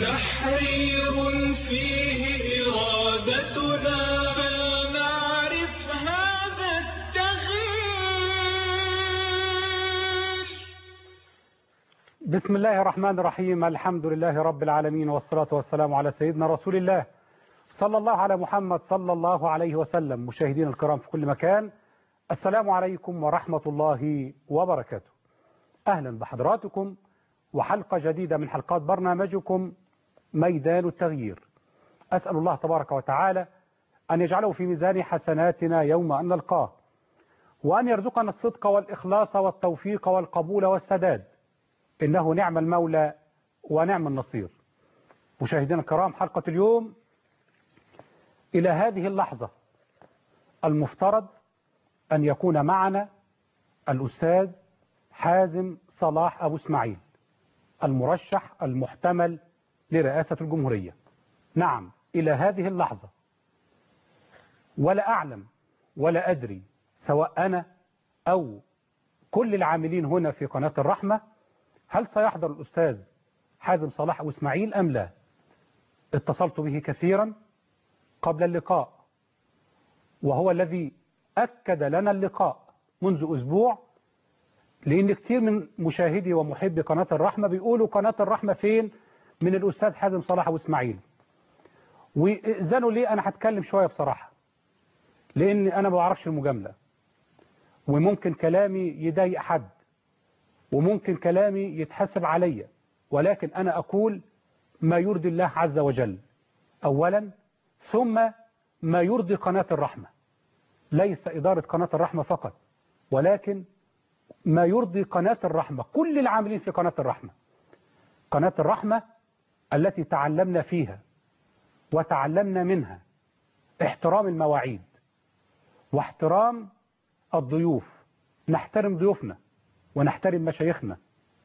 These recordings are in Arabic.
تحرير فيه إرادتنا فلنعرف هذا التغيير. بسم الله الرحمن الرحيم. الحمد لله رب العالمين، والصلاة والسلام على سيدنا رسول الله صلى الله على محمد صلى الله عليه وسلم. مشاهدين الكرام في كل مكان، السلام عليكم ورحمة الله وبركاته. أهلا بحضراتكم وحلقة جديدة من حلقات برنامجكم ميدان التغيير. أسأل الله تبارك وتعالى أن يجعله في ميزان حسناتنا يوم أن نلقاه، وأن يرزقنا الصدق والإخلاص والتوفيق والقبول والسداد، إنه نعم المولى ونعم النصير. مشاهدينا الكرام، حلقة اليوم إلى هذه اللحظة المفترض أن يكون معنا الأستاذ حازم صلاح أبو إسماعيل، المرشح المحتمل لرئاسة الجمهورية. نعم، إلى هذه اللحظة ولا أعلم ولا أدري، سواء أنا أو كل العاملين هنا في قناة الرحمة، هل سيحضر الأستاذ حازم صلاح أبو إسماعيل أم لا. اتصلت به كثيرا قبل اللقاء، وهو الذي أكد لنا اللقاء منذ أسبوع، لأن كثير من مشاهدي ومحبي قناة الرحمة بيقولوا قناة الرحمة فين من الأستاذ حازم صلاح أبو إسماعيل. وإذنوا لي أنا هتكلم شوية بصراحة، لأن أنا ما بعرفش المجاملة، وممكن كلامي يضايق حد، وممكن كلامي يتحسب عليا، ولكن أنا أقول ما يرضي الله عز وجل أولا، ثم ما يرضي قناة الرحمة. ليس إدارة قناة الرحمة فقط، ولكن ما يرضي قناة الرحمة، كل العاملين في قناة الرحمة. قناة الرحمة التي تعلمنا فيها وتعلمنا منها احترام المواعيد واحترام الضيوف. نحترم ضيوفنا ونحترم مشايخنا،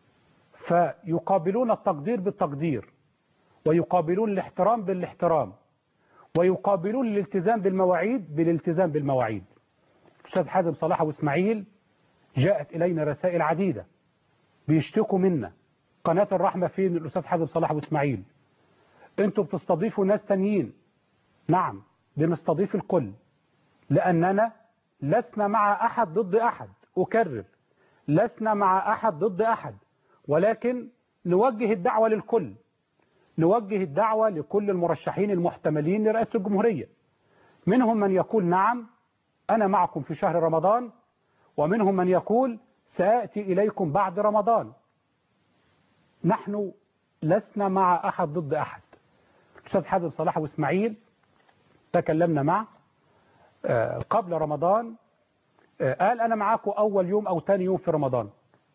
فيقابلون التقدير بالتقدير، ويقابلون الاحترام بالاحترام، ويقابلون الالتزام بالمواعيد بالالتزام بالمواعيد. الأستاذ حازم صلاح أبو إسماعيل جاءت إلينا رسائل عديدة بيشتكوا منا، قناة الرحمة فين الأستاذ حازم صلاح أبو إسماعيل؟ أنتوا بتستضيفوا ناس تانيين. نعم، بنستضيف الكل، لأننا لسنا مع أحد ضد أحد. أكرر، لسنا مع أحد ضد أحد، ولكن نوجه الدعوة للكل، نوجه الدعوة لكل المرشحين المحتملين لرئاسة الجمهورية. منهم من يقول نعم أنا معكم في شهر رمضان، ومنهم من يقول سآتي إليكم بعد رمضان. نحن لسنا مع أحد ضد أحد. الأستاذ حازم صلاح أبو إسماعيل تكلمنا معه قبل رمضان، قال أنا معاكم أول يوم أو تاني يوم في رمضان.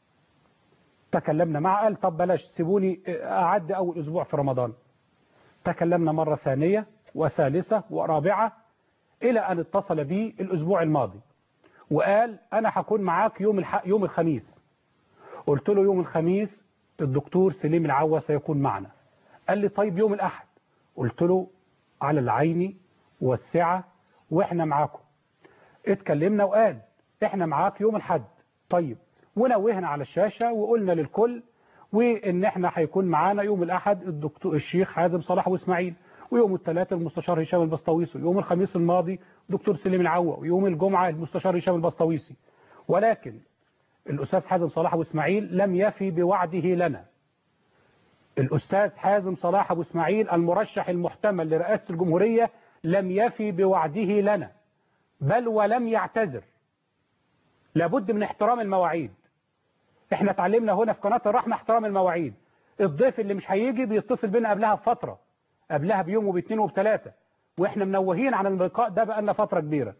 تكلمنا معه، قال طب بلاش، سيبوني أعدي أول أسبوع في رمضان. تكلمنا مرة ثانية وثالثة ورابعة، إلى أن اتصل بي الأسبوع الماضي وقال أنا هكون معاك يوم الخميس. قلت له يوم الخميس الدكتور سليم العوة سيكون معنا. قال لي طيب يوم الأحد. قلت له على العين والسعة وإحنا معاكم. اتكلمنا وقال إحنا معاك يوم الحد. طيب، ونوهنا على الشاشة وقلنا للكل وإن إحنا هيكون معانا يوم الأحد الدكتور الشيخ حازم صلاح أبو إسماعيل، ويوم الثلاثاء المستشار هشام البسطويسي، ويوم الخميس الماضي دكتور سليم العوة، ويوم الجمعة المستشار هشام البسطويسي. ولكن الأستاذ حازم صلاح أبو إسماعيل لم يفي بوعده لنا. الأستاذ حازم صلاح أبو إسماعيل المرشح المحتمل لرئاسة الجمهورية لم يفي بوعده لنا، بل ولم يعتذر. لابد من احترام المواعيد. احنا اتعلمنا هنا في قناة الرحمة احترام المواعيد. الضيف اللي مش هيجي بيتصل بينا قبلها بفترة، قبلها بيوم وباثنين وبثلاثة، واحنا منوهين عن اللقاء ده بقالنا فترة كبيرة،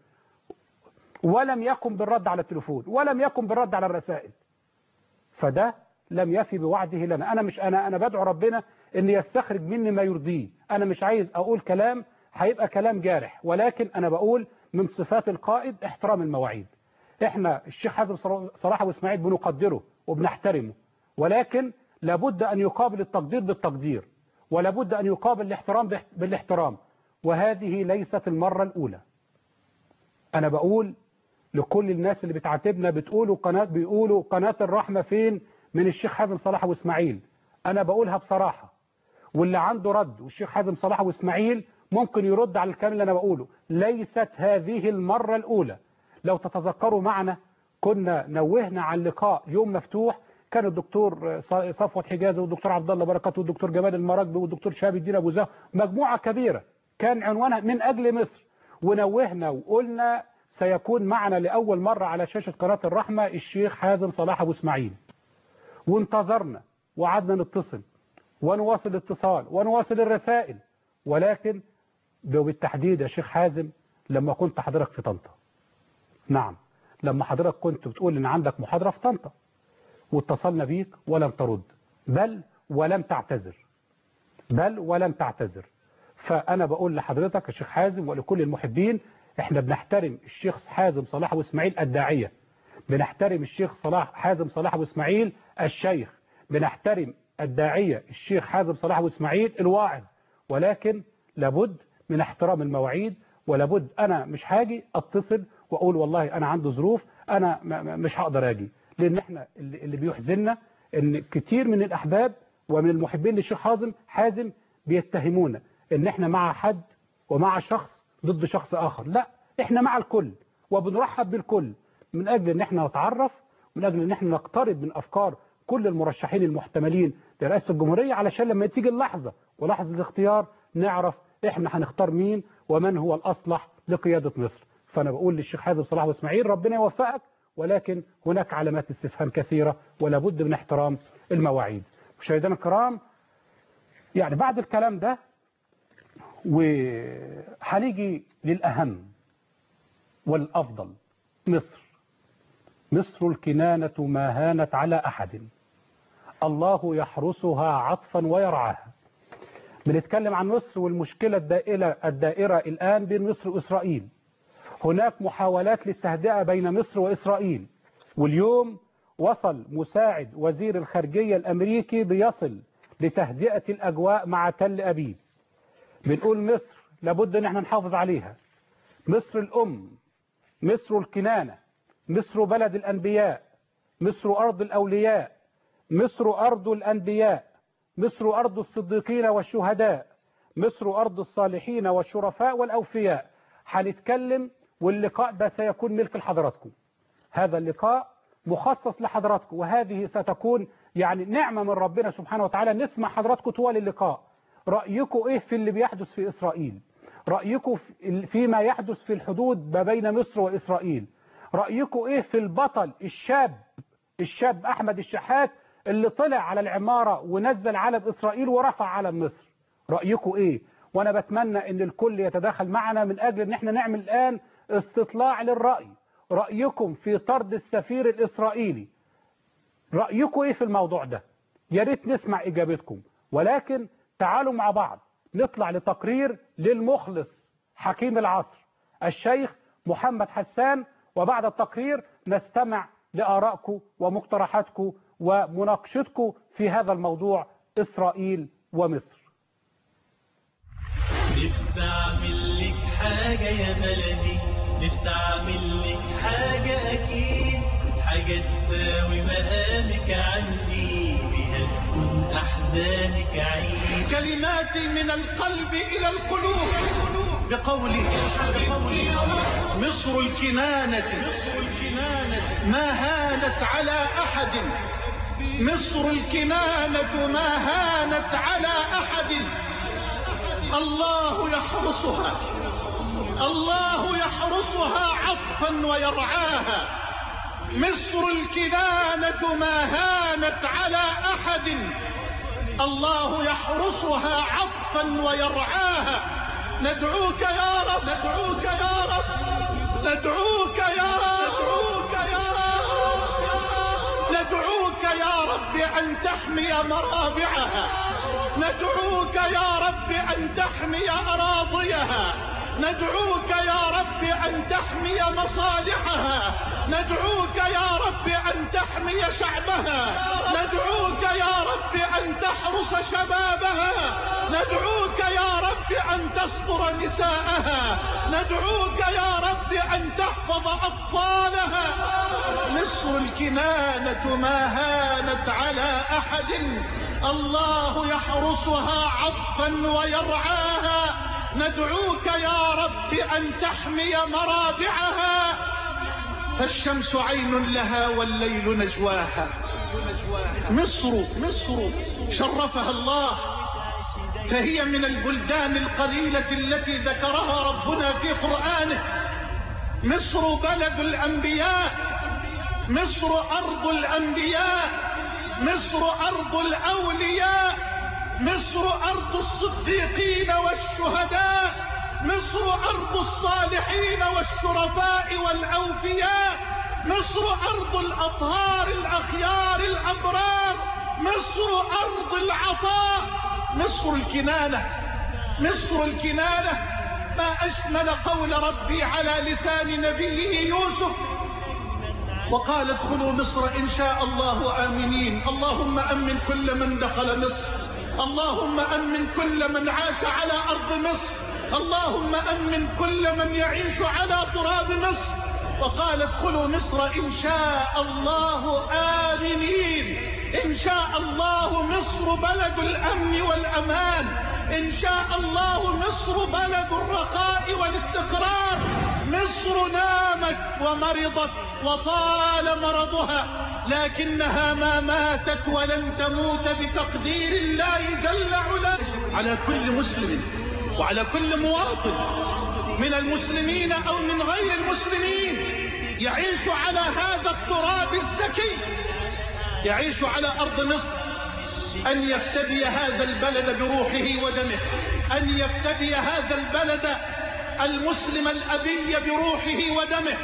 ولم يقم بالرد على التليفون، ولم يقم بالرد على الرسائل. فده لم يفي بوعده لنا. انا بدعو ربنا ان يستخرج مني ما يرضيه. انا مش عايز اقول كلام هيبقى كلام جارح، ولكن انا بقول من صفات القائد احترام المواعيد. احنا الشيخ حازم صلاح أبو إسماعيل بنقدره وبنحترمه، ولكن لابد أن يقابل التقدير بالتقدير، ولابد أن يقابل الاحترام بالاحترام، وهذه ليست المرة الأولى. أنا بقول لكل الناس اللي بتعاتبنا بيقولوا قناة الرحمة فين من الشيخ حازم صلاح أبو إسماعيل. أنا بقولها بصراحة، واللي عنده رد، والشيخ حازم صلاح واسماعيل ممكن يرد على الكلام اللي انا بقوله. ليست هذه المرة الاولى. لو تتذكروا معنا كنا نوهنا عن لقاء يوم مفتوح، كان الدكتور صفوت حجازي والدكتور عبد الله بركات والدكتور جمال المراكبي والدكتور شهاب الدين ابو زهر، مجموعة كبيرة كان عنوانها من اجل مصر. ونوهنا وقلنا سيكون معنا لأول مرة على شاشة قناة الرحمة الشيخ حازم صلاح أبو اسماعيل، وانتظرنا وقعدنا نتصل ونواصل الاتصال ونواصل الرسائل. ولكن بالتحديد يا شيخ حازم لما كنت حضرتك في طنطا، نعم لما حضرتك كنت بتقول ان عندك محاضرة في طنطا، واتصلنا بيك ولم ترد، بل ولم تعتذر. فأنا بقول لحضرتك يا شيخ حازم ولكل المحبين، احنا بنحترم الشيخ حازم صلاح أبو اسماعيل الداعية، بنحترم الشيخ حازم صلاح أبو اسماعيل الشيخ، بنحترم الداعية الشيخ حازم صلاح أبو اسماعيل الواعظ، ولكن لابد من احترام المواعيد. ولابد أنا مش هاجي أتصل وأقول والله أنا عنده ظروف أنا مش هقدر أجي، لأن احنا اللي بيحزننا ان كتير من الأحباب ومن المحبين للشيخ حازم بيتهمونا ان احنا مع حد ومع شخص ضد شخص آخر. لا، احنا مع الكل وبنرحب بالكل، من أجل ان احنا نتعرف، من أجل ان احنا نقترب من أفكار كل المرشحين المحتملين لرئاسة الجمهورية، علشان لما تيجي اللحظة ولحظة الاختيار نعرف احنا هنختار مين ومن هو الأصلح لقيادة مصر. فأنا بقول للشيخ حازم صلاح أبو اسماعيل ربنا يوفقك، ولكن هناك علامات استفهام كثيرة ولا بد من احترام المواعيد. مشاهدينا الكرام، يعني بعد الكلام ده وهنيجي للأهم والأفضل. مصر الكنانة ما هانت على أحد، الله يحرسها عطفا ويرعاها. بنتكلم عن مصر والمشكلة الدائرة الآن بين مصر وإسرائيل. هناك محاولات للتهدئة بين مصر وإسرائيل، واليوم وصل مساعد وزير الخارجية الأمريكي بيصل لتهدئة الأجواء مع تل أبيب. بنقول مصر لابد أن احنا نحافظ عليها، مصر الأم، مصر الكنانة، مصر بلد الأنبياء، مصر أرض الأولياء، مصر أرض الأنبياء، مصر أرض الصديقين والشهداء، مصر أرض الصالحين والشرفاء والأوفياء. هنتكلم واللقاء ده سيكون ملك لحضراتكم، هذا اللقاء مخصص لحضراتكم، وهذه ستكون يعني نعمة من ربنا سبحانه وتعالى. نسمع حضراتكم طوال اللقاء رأيكم إيه في اللي بيحدث في إسرائيل، رأيكم فيما يحدث في الحدود ما بين مصر وإسرائيل، رأيكم إيه في البطل الشاب أحمد الشحات اللي طلع على العمارة ونزل علم إسرائيل ورفع علم مصر، رأيكم إيه؟ وأنا بتمنى أن الكل يتداخل معنا من أجل أن احنا نعمل الآن استطلاع للرأي. رأيكم في طرد السفير الإسرائيلي، رأيكم إيه في الموضوع ده؟ يا ريت نسمع إجابتكم. ولكن تعالوا مع بعض نطلع لتقرير للمخلص حكيم العصر الشيخ محمد حسان، وبعد التقرير نستمع لآرائكم ومقترحاتكم ومناقشتكم في هذا الموضوع إسرائيل ومصر. نفسي اعمل لك حاجة يا بلدي، نفسي اعمل لك حاجة اكيد، حاجة تساوي مقامك عندي، بها تكون احزانك عيد. كلماتي من القلب الى القلوب بقولي مصر الكنانة ما هانت على احد، مصر الكنانة ما هانت على احد، الله يحرسها، الله يحرسها عطفا ويرعاها. مصر الكنانة ما هانت على أحد، الله يحرسها عطفا ويرعاها. ندعوك يا رب، ندعوك يا رب، ندعوك يا رب، ندعوك يا رب أن تحمي مرابعها، ندعوك يا رب أن تحمي أراضيها، ندعوك يا رب أن تحمي مصالحها، ندعوك يا رب أن تحمي شعبها، ندعوك يا رب أن تحرس شبابها، ندعوك يا رب أن تصبر نساءها، ندعوك يا رب أن تحفظ أطفالها. مصر الكنانة ما هانت على أحد، الله يحرسها عطفا ويرعاها. ندعوك يا رب أن تحمي مرابعها، فالشمس عين لها والليل نجواها. مصر شرفها الله، فهي من البلدان القليلة التي ذكرها ربنا في قرآنه. مصر بلد الأنبياء، مصر أرض الأنبياء، مصر أرض الأولياء، مصر أرض الصديقين والشهداء، مصر أرض الصالحين والشرفاء والأوفياء، مصر أرض الأطهار الأخيار الأبرار، مصر أرض العطاء، مصر الكنانة، مصر الكنانة. ما أشمل قول ربي على لسان نبيه يوسف، وقال ادخلوا مصر إن شاء الله آمنين. اللهم أمن كل من دخل مصر، اللهم أمن كل من عاش على أرض مصر، اللهم أمن كل من يعيش على تراب مصر. وقال ادخلوا مصر إن شاء الله آمنين. إن شاء الله مصر بلد الأمن والأمان، إن شاء الله مصر بلد الرخاء والاستقرار. مصر نامت ومرضت وطال مرضها، لكنها ما ماتت ولن تموت بتقدير الله جل وعلا. على كل مسلم وعلى كل مواطن من المسلمين أو من غير المسلمين يعيش على هذا التراب الزكي، يعيش على أرض مصر، أن يفتدي هذا البلد بروحه ودمه، أن يفتدي هذا البلد المسلم الأبي بروحه ودمه.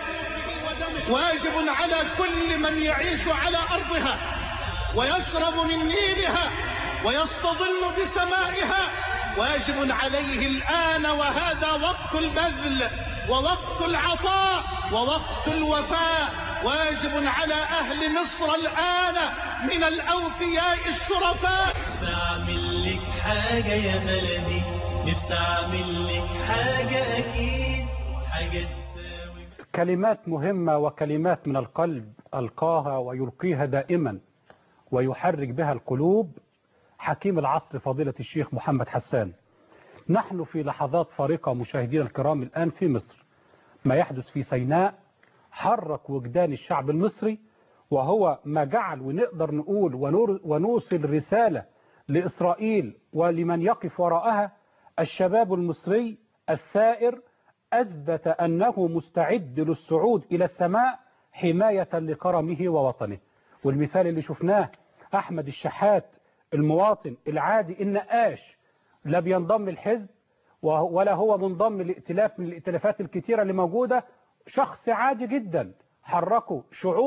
واجب على كل من يعيش على أرضها ويشرب من نيلها ويستظل بسمائها، واجب عليه الآن، وهذا وقت البذل ووقت العطاء ووقت الوفاء. واجب على أهل مصر الآن من الأوفياء الشرفاء. نستعمل لك حاجة يا بلدي، نستعمل لك حاجة أكيد، حاجة تساوي. كلمات مهمة وكلمات من القلب ألقاها ويلقيها دائما ويحرك بها القلوب حكيم العصر فضيلة الشيخ محمد حسان. نحن في لحظات فارقة مشاهدينا الكرام الآن في مصر. ما يحدث في سيناء حرك وجدان الشعب المصري، وهو ما جعل ونقدر نقول ونوصل رسالة لإسرائيل ولمن يقف وراءها. الشباب المصري الثائر أثبت أنه مستعد للصعود إلى السماء حماية لكرمه ووطنه. والمثال اللي شفناه أحمد الشحات المواطن العادي النقاش، لا بينضم الحزب ولا هو منضم لائتلاف من الائتلافات الكتيرة اللي موجودة، شخص عادي جدا حركه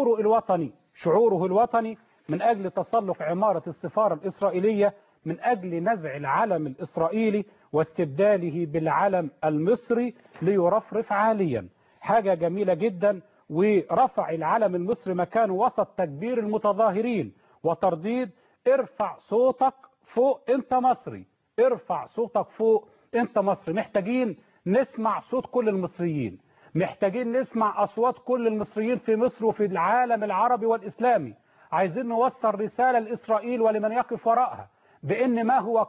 شعوره الوطني من أجل تسلق عمارة السفارة الإسرائيلية، من أجل نزع العلم الإسرائيلي واستبداله بالعلم المصري ليرفرف عاليا. حاجة جميلة جدا، ورفع العلم المصري مكانه وسط تكبير المتظاهرين وترديد ارفع صوتك فوق انت مصري، ارفع صوتك فوق انت مصري. محتاجين نسمع صوت كل المصريين، محتاجين نسمع أصوات كل المصريين في مصر وفي العالم العربي والإسلامي. عايزين نوصل رسالة لإسرائيل ولمن يقف وراءها بأن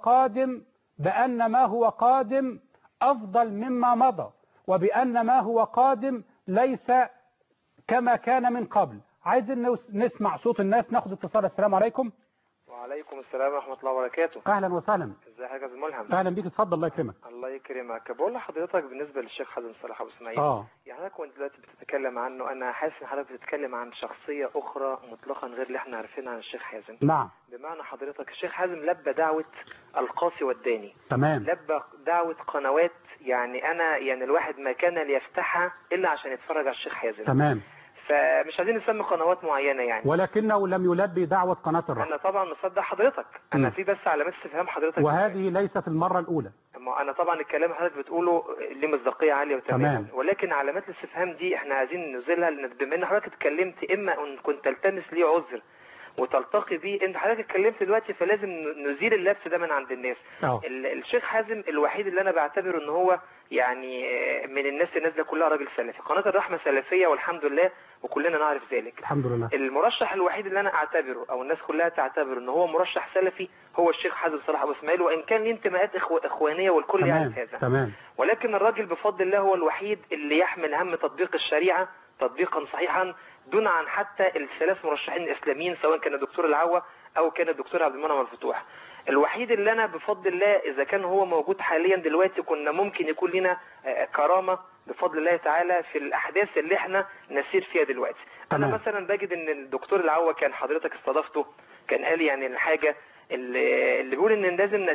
ما هو قادم أفضل مما مضى، وبأن ما هو قادم ليس كما كان من قبل. عايزين نسمع صوت الناس. ناخد اتصال. السلام عليكم. وعليكم السلام ورحمة الله وبركاته. أهلا وسهلا. ازي حضرتك يا ملهم؟ أهلا بيك، اتفضل الله يكرمك. الله يكرمك. بقول لحضرتك بالنسبة للشيخ حازم صلاح أبو إسماعيل، يعني حضرتك وانت دلوقتي بتتكلم عنه، أنا حاسس إن حضرتك بتتكلم عن شخصية أخرى مطلقا غير اللي احنا عارفينها عن الشيخ حازم. نعم. بمعنى حضرتك الشيخ حازم لبى دعوة القاسي والداني، تمام، لبى دعوة قنوات، يعني الواحد ما كان ليفتحها إلا عشان يتفرج على الشيخ حازم. تمام. فمش عايزين نسمي قنوات معينة يعني، ولكنه لم يلبي دعوة قناة الرحمة. أنا طبعا مصدق حضرتك، أنا في بس علامات استفهام حضرتك، وهذه ليست المرة الأولى. أنا طبعا الكلام حضرتك بتقوله ليه مصداقية عالية وتمام، ولكن علامات الاستفهام دي احنا عايزين ننزلها، لأن بما إن حضرتك اتكلمت إما أن كنت تلتمس لي عذر وتلتقي بيه. انت حضرتك اتكلمت دلوقتي فلازم نزيل اللبس ده من عند الناس. الشيخ حازم الوحيد اللي انا بعتبره ان هو يعني من الناس ده كلها راجل سلفي. قناة الرحمة سلفية والحمد لله وكلنا نعرف ذلك. الحمد لله. المرشح الوحيد اللي انا اعتبره او الناس كلها تعتبره ان هو مرشح سلفي هو الشيخ حازم صلاح ابو اسماعيل، وان كان ليه انتماءات اخوانيه والكل يعرف هذا. تمام. ولكن الراجل بفضل الله هو الوحيد اللي يحمل هم تطبيق الشريعه تطبيقا صحيحا دون عن حتى الثلاث مرشحين الاسلاميين سواء كان الدكتور العوا او كان الدكتور عبد المنعم الفتوح. الوحيد اللي انا بفضل الله اذا كان هو موجود حاليا دلوقتي كنا ممكن يكون لنا كرامه بفضل الله تعالى في الاحداث اللي احنا نسير فيها دلوقتي. انا مثلا بجد ان الدكتور العوا كان حضرتك استضافته كان قال يعني الحاجه اللي بيقول ان لازم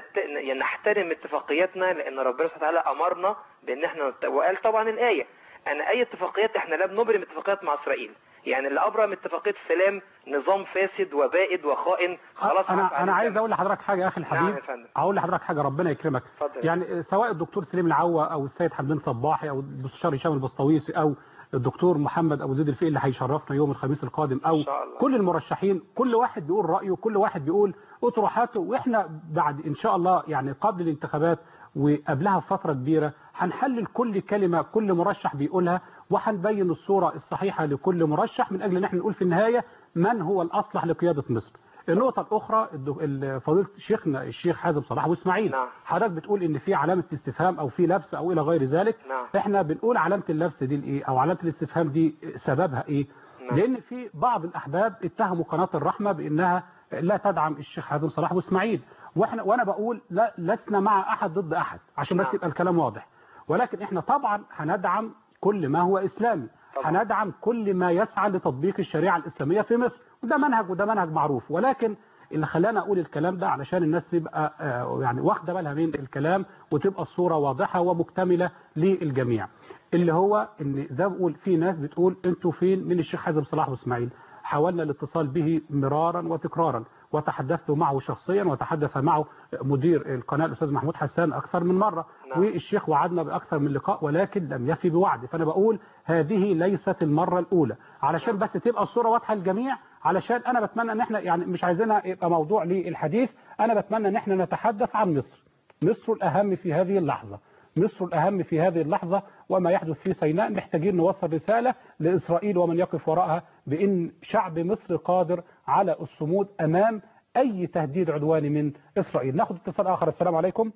نحترم اتفاقياتنا لان ربنا سبحانه وتعالى امرنا بان احنا وقال طبعا الايه انا اي اتفاقيات احنا لا بنبرم اتفاقيات مع اسرائيل. يعني اللي ابرم اتفاقيه السلام نظام فاسد وبائد وخائن. خلاص انا عايز اقول لحضرتك حاجه يا اخي الحبيب. نعم يا فندم. اقول لحضرتك حاجه ربنا يكرمك. يعني سواء الدكتور سليم العوا او السيد حمدان صباحي او الدكتور هشام البسطويسي او الدكتور محمد ابو زيد الفقي اللي هيشرفنا يوم الخميس القادم او كل المرشحين كل واحد بيقول رايه كل واحد بيقول اطروحاته واحنا بعد ان شاء الله يعني قبل الانتخابات وقبلها بفتره كبيره هنحلل كل كلمه كل مرشح بيقولها وهنبين الصوره الصحيحه لكل مرشح من اجل ان احنا نقول في النهايه من هو الاصلح لقياده مصر. النقطة الأخرى فضيلة شيخنا الشيخ حازم صلاح أبو إسماعيل. حضرتك بتقول إن في علامة استفهام أو في لبس أو إلى غير ذلك. إحنا بنقول علامة اللبس دي الإيه أو علامة الاستفهام دي سببها إيه؟ لأن في بعض الأحباب اتهموا قناة الرحمة بأنها لا تدعم الشيخ حازم صلاح أبو إسماعيل وأنا بقول لا لسنا مع أحد ضد أحد عشان بس يبقى الكلام واضح. ولكن إحنا طبعا هندعم كل ما هو إسلامي. هندعم كل ما يسعى لتطبيق الشريعة الإسلامية في مصر وده منهج معروف. ولكن اللي خلانا أقول الكلام ده علشان الناس تبقى يعني واخده بالها من الكلام وتبقى الصورة واضحة ومكتملة للجميع اللي هو إن زي ما بقول في ناس بتقول أنتوا فين من الشيخ حازم صلاح أبو إسماعيل. حاولنا الاتصال به مرارا وتكرارا وتحدثت معه شخصيا وتحدث معه مدير القناة الأستاذ محمود حسان أكثر من مرة. والشيخ وعدنا بأكثر من لقاء ولكن لم يفي بوعده. فأنا بقول هذه ليست المرة الأولى علشان بس تبقى الصورة واضحة للجميع علشان أنا بتمنى أن احنا يعني مش عايزينها يبقى موضوع للحديث. أنا بتمنى أن احنا نتحدث عن مصر الأهم في هذه اللحظة. مصر الأهم في هذه اللحظة وما يحدث في سيناء محتاجين نوصل رسالة لإسرائيل ومن يقف وراءها بأن شعب مصر قادر على الصمود أمام أي تهديد عدواني من إسرائيل. ناخد اتصال آخر. السلام عليكم.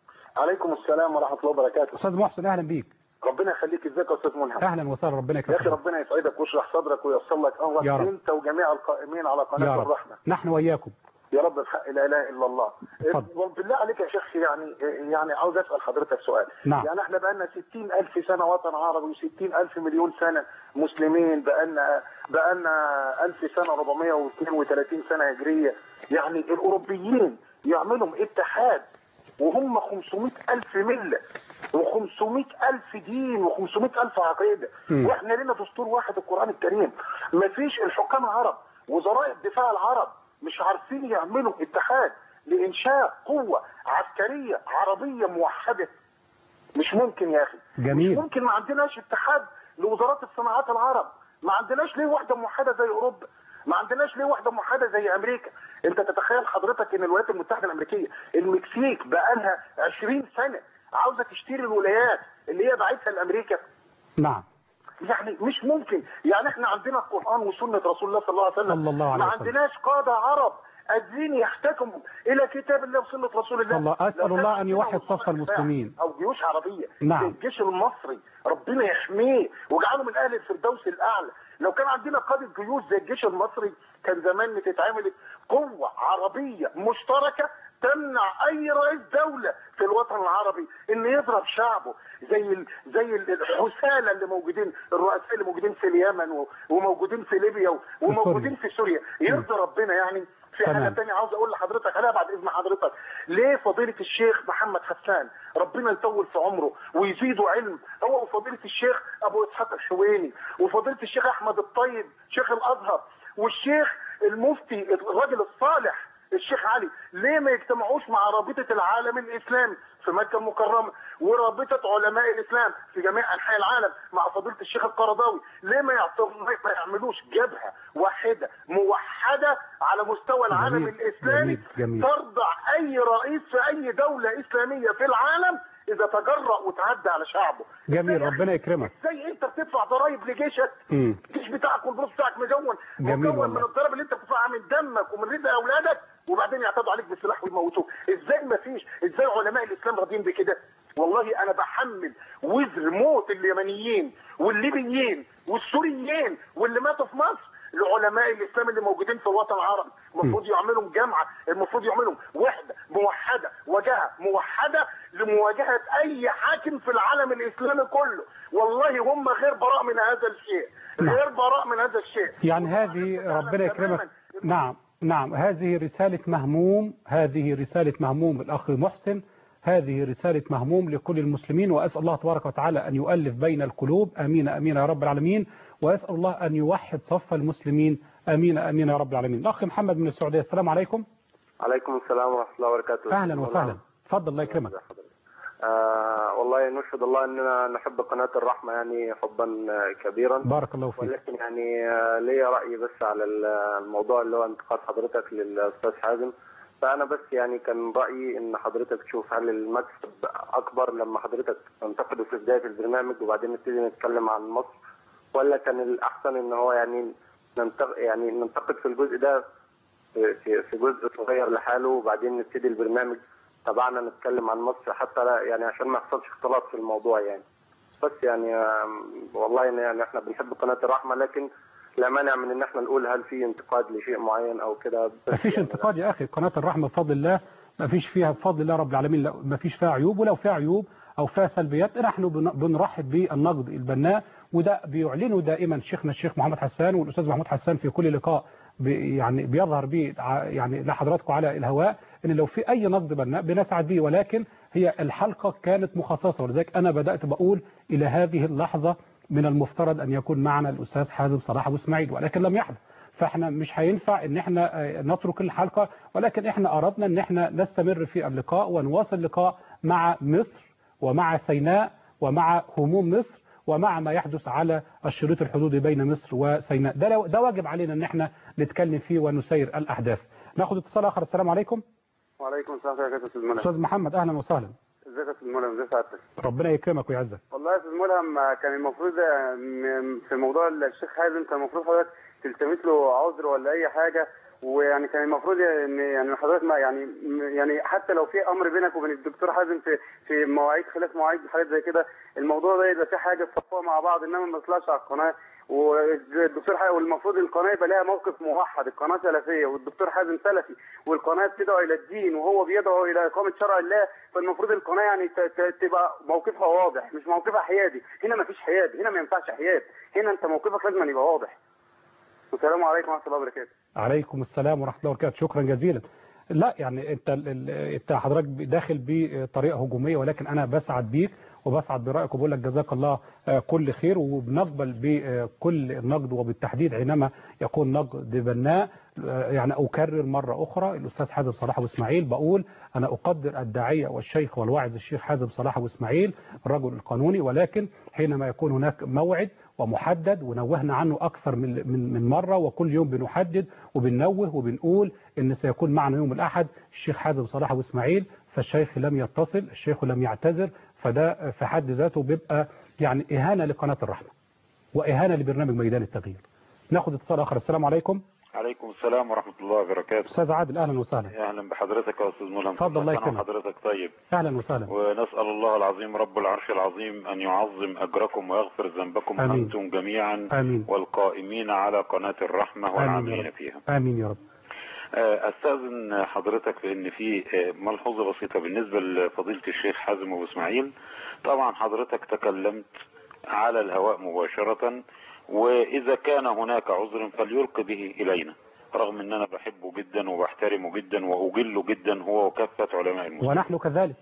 عليكم السلام ورحمة الله وبركاته. أستاذ محسن أهلا بيك. ربنا يخليك. ازيك يا أستاذ ملهم؟ أهلا وسهلا. ربنا يكرمك يا أخي ربنا يسعدك ويشرح صدرك وييسر لك أمرك أنت وجميع القائمين على قناة الرحمة. نحن وإياكم يا رب بحق لا اله الا الله. بالله عليك يا شيخ يعني عاوز اسال حضرتك سؤال. نعم. يعني احنا بقالنا 60,000 سنه وطن عربي و60,000 مليون سنه مسلمين بقالنا 1000 سنه 432 سنه هجريه. يعني الاوروبيين يعملوا اتحاد وهم 500,000 مله و500,000 دين و500,000 عقيده واحنا لنا دستور واحد القران الكريم. مفيش الحكام العرب وزراء الدفاع العرب مش عارفين يعملوا اتحاد لإنشاء قوة عسكرية عربية موحدة. مش ممكن يا أخي. جميل. مش ممكن. ما عندناش اتحاد لوزارات الصناعات العرب. ما عندناش ليه واحدة موحدة زي أوروبا. ما عندناش ليه واحدة موحدة زي أمريكا. أنت تتخيل حضرتك إن الولايات المتحدة الأمريكية المكسيك بقالها 20 سنة عاوزة تشتري الولايات اللي هي باعتها لأمريكا. نعم. يعني مش ممكن. يعني احنا عندنا القرآن وسنة رسول الله صلى الله عليه وسلم. ما عندناش قادة عرب قادرين يحتكموا الى كتاب الله وسنة رسول الله. اسال الله ان يوحد صف المسلمين او جيوش عربية. نعم. الجيش المصري ربنا يحميه واجعله من اهل الفردوس الاعلى. لو كان عندنا قادة جيوش زي الجيش المصري كان زمان تتعمل قوة عربية مشتركة تمنع اي رئيس دولة في الوطن العربي ان يضرب شعبه زي الحسالة اللي موجودين الرؤساء اللي موجودين في اليمن وموجودين في ليبيا وموجودين في سوريا. يرضي ربنا يعني. في حاجة تانية عاوز اقول لحضرتك عليها بعد اذن حضرتك. ليه فضيلة الشيخ محمد حسان ربنا يطول في عمره ويزيده علم هو وفضيلة الشيخ ابو اسحاق الحويني وفضيلة الشيخ احمد الطيب شيخ الازهر والشيخ المفتي الراجل الصالح الشيخ علي، ليه ما يجتمعوش مع رابطه العالم الاسلامي في مكه المكرمه ورابطه علماء الاسلام في جميع انحاء العالم مع فضيله الشيخ القرضاوي؟ ليه ما يعملوش جبهه واحده موحده على مستوى العالم الاسلامي ترضع اي رئيس في اي دوله اسلاميه في العالم اذا تجرأ وتعدى على شعبه؟ جميل، ربنا يكرمك. ازاي انت بتدفع ضرائب لجيشك؟ الجيش بتاعك والفلوس بتاعك مكون من الضرائب اللي انت بتدفعها من دمك ومن رزق اولادك، وبعدين يعتدوا عليك بالسلاح ويموتوك. ازاي ما فيش؟ ازاي علماء الاسلام راضيين بكده؟ والله انا بحمل وزر موت اليمنيين والليبيين والسوريين واللي ماتوا في مصر لعلماء الاسلام اللي موجودين في الوطن العربي. المفروض يعملوا جامعه، المفروض يعملوا وحده موحده، وجهه موحده لمواجهه اي حاكم في العالم الاسلامي كله. والله هم غير براء من هذا الشيء، غير براء من هذا الشيء. يعني هذه ربنا يكرمك. نعم هذه رسالة مهموم، هذه رسالة مهموم الأخ محسن، هذه رسالة مهموم لكل المسلمين، وأسأل الله تبارك وتعالى أن يؤلف بين القلوب. آمين آمين يا رب العالمين. وأسأل الله أن يوحد صف المسلمين. آمين آمين يا رب العالمين. الأخ محمد من السعودية، السلام عليكم. عليكم السلام ورحمة الله وبركاته. أهلا وسهلا، تفضل الله يكرمك. والله نشهد الله أننا نحب قناة الرحمة يعني حبا كبيرا. بارك الله فيك. ولكن يعني لي رأي بس على الموضوع اللي هو انتقاد حضرتك للأستاذ حازم. فأنا بس يعني كان رأيي إن حضرتك تشوف هل المكسب أكبر لما حضرتك تنتقده في بداية البرنامج وبعدين نبتدي نتكلم عن مصر، ولا كان الأحسن إن هو يعني ننتقد في الجزء ده في جزء صغير لحاله وبعدين نبتدي البرنامج تبعنا نتكلم عن مصر حتى لا يعني عشان ما يحصلش اختلاط في الموضوع يعني. بس يعني والله يعني احنا بنحب قناة الرحمة، لكن لا مانع من ان احنا نقول هل في انتقاد لشيء معين او كده. ما فيش يعني انتقاد يا اخي، قناة الرحمة بفضل الله ما فيش فيها بفضل الله رب العالمين، ما فيش فيها عيوب، ولو فيها عيوب او فيها سلبيات نحن بنرحب بالنقد البناء، وده بيعلنه دائما شيخنا الشيخ محمد حسان والاستاذ محمود حسان في كل لقاء يعني بيظهر به يعني لحضراتكم على الهواء ان لو في اي نقد بناء بنسعد به، ولكن هي الحلقة كانت مخصصة، ولذلك انا بدأت بقول الى هذه اللحظة من المفترض ان يكون معنا الاستاذ حازم صلاح ابو اسماعيل، ولكن لم يحدث. فاحنا مش هينفع ان احنا نترك الحلقة، ولكن احنا اردنا ان احنا نستمر في اللقاء ونواصل لقاء مع مصر ومع سيناء ومع هموم مصر ومع ما يحدث على الشريط الحدودي بين مصر وسيناء. ده واجب علينا ان احنا نتكلم فيه ونسير الاحداث. ناخد اتصال اخر. السلام عليكم. وعليكم السلام ورحمة الله وبركاته. استاذ محمد اهلا وسهلا. ازيك يا استاذ ملهم؟ ازي سعادتك؟ ربنا يكرمك ويعزك. والله يا استاذ ملهم كان المفروض في موضوع الشيخ حازم كان المفروض حضرتك تلتمس له عذر ولا اي حاجه، ويعني كان المفروض يعني حضرتك ما يعني حتى لو في امر بينك وبين الدكتور حازم في مواعيد خلاف مواعيد حاجات زي كده، الموضوع ده يبقى في حاجه تصفوها مع بعض، انما ما يطلعش على القناه. والدكتور حازم والمفروض القناه يبقى لها موقف موحد، القناه سلفيه والدكتور حازم سلفي، والقناه بتدعو الى الدين وهو بيدعو الى اقامه شرع الله، فالمفروض القناه يعني تبقى موقفها واضح مش موقفها حيادي. هنا ما فيش حياد، هنا ما ينفعش حياد، هنا انت موقفك لازم يبقى واضح. والسلام عليكم ورحمه الله وبركاته. عليكم السلام ورحمه الله وبركاته. شكرا جزيلا. لا يعني انت حضرتك داخل بطريقه هجوميه، ولكن انا بسعد بيك وبسعد برأيك وبقول لك جزاك الله كل خير، وبنقبل بكل النقد، وبالتحديد حينما يكون نقد بناء. يعني أكرر مرة أخرى الأستاذ حازم صلاح أبو إسماعيل، بقول أنا أقدر الداعية والشيخ والواعظ الشيخ حازم صلاح أبو إسماعيل الرجل القانوني، ولكن حينما يكون هناك موعد ومحدد ونوهنا عنه أكثر من مرة، وكل يوم بنحدد وبننوه وبنقول إن سيكون معنا يوم الأحد الشيخ حازم صلاح أبو إسماعيل، فالشيخ لم يتصل، الشيخ لم يعتذر، فده في حد ذاته بيبقى يعني إهانة لقناة الرحمة وإهانة لبرنامج ميدان التغيير. ناخد اتصال آخر. السلام عليكم. عليكم السلام ورحمة الله وبركاته. أستاذ عادل أهلا وسهلا. أهلا بحضرتك يا أستاذ ملهم. تفضل الله يكرمك. حضرتك طيب. أهلا وسهلا. ونسأل الله العظيم رب العرش العظيم أن يعظم أجركم ويغفر ذنبكم أنتم جميعا. آمين. والقائمين على قناة الرحمة والعاملين فيها. آمين يا رب. أستاذن حضرتك لأن في ملحوظة بسيطة بالنسبة لفضيلة الشيخ حازم أبو إسماعيل. طبعا حضرتك تكلمت على الهواء مباشرة، وإذا كان هناك عذر فليلقي به إلينا، رغم أن أنا بحبه جدا وبحترمه جدا وأجله جدا هو وكافة علماء المسلمين. ونحن كذلك.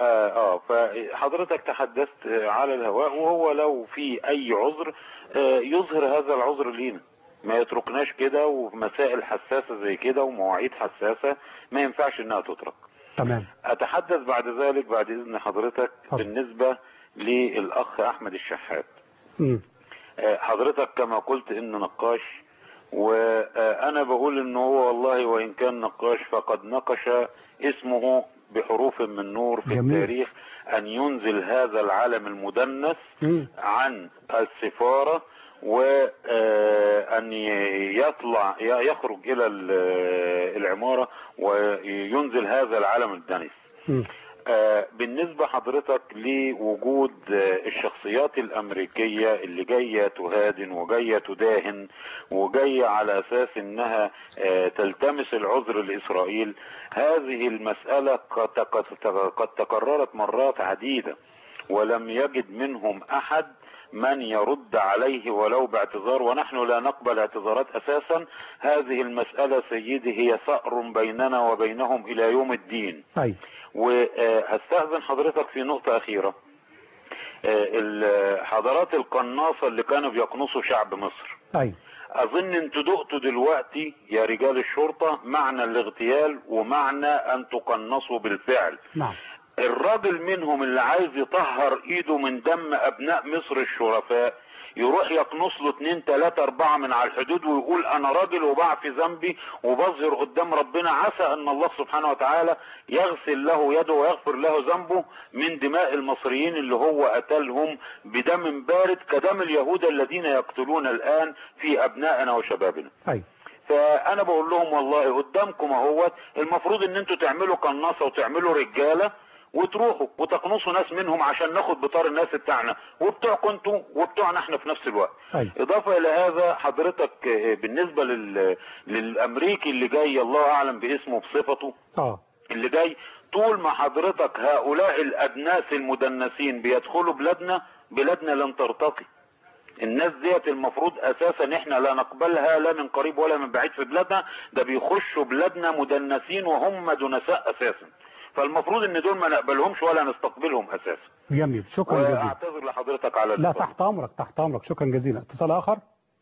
فحضرتك تحدثت على الهواء، وهو لو في أي عذر يظهر هذا العذر لينا، ما يتركناش كده، وفي مسائل حساسة زي كده ومواعيد حساسة ما ينفعش انها تترك. تمام. اتحدث بعد ذلك بعد اذن حضرتك بالنسبة للاخ احمد الشحات. حضرتك كما قلت ان نقاش، وانا بقول ان هو والله وان كان نقاش فقد نقش اسمه بحروف من نور في التاريخ ان ينزل هذا العلم المدنس عن السفارة، وان يخرج الى العمارة وينزل هذا العلم الدنس. بالنسبة حضرتك لوجود الشخصيات الامريكية اللي جاية تهادن وجاية تداهن وجاية على اساس انها تلتمس العذر لاسرائيل، هذه المسألة قد تكررت مرات عديدة ولم يجد منهم احد من يرد عليه ولو باعتذار، ونحن لا نقبل اعتذارات اساسا. هذه المسألة سيدي هي ثأر بيننا وبينهم الى يوم الدين. وهستأذن حضرتك في نقطة اخيرة. الحضارات القناصة اللي كانوا بيقنصوا شعب مصر، اظن انتوا دقتوا دلوقتي يا رجال الشرطة معنى الاغتيال ومعنى ان تقنصوا بالفعل. نعم. الراجل منهم اللي عايز يطهر ايده من دم ابناء مصر الشرفاء يروح يقنص له 2 3 4 من على الحدود ويقول انا راجل وبعفي ذنبي وبظهر قدام ربنا، عسى ان الله سبحانه وتعالى يغسل له يده ويغفر له ذنبه من دماء المصريين اللي هو قتلهم بدم بارد كدم اليهود الذين يقتلون الان في ابنائنا وشبابنا. فانا بقول لهم والله قدامكم اهوت، المفروض ان انتوا تعملوا قناصه وتعملوا رجاله وتروحوا وتقنصوا ناس منهم عشان ناخد بطار الناس بتاعنا وبتوعكم انتوا وبتوعنا احنا في نفس الوقت. اضافه الى هذا حضرتك بالنسبه للامريكي اللي جاي الله اعلم باسمه بصفته اللي جاي، طول ما حضرتك هؤلاء الادناس المدنسين بيدخلوا بلادنا لن ترتقي. الناس ديت المفروض اساسا احنا لا نقبلها لا من قريب ولا من بعيد في بلادنا، ده بيخشوا بلادنا مدنسين وهم دنساء اساسا، فالمفروض ان دول ما نقبلهمش ولا نستقبلهم اساسا. جميل، شكرا جزيلا. واعتذر لحضرتك على لا تحت امرك تحت امرك، شكرا جزيلا. اتصال اخر.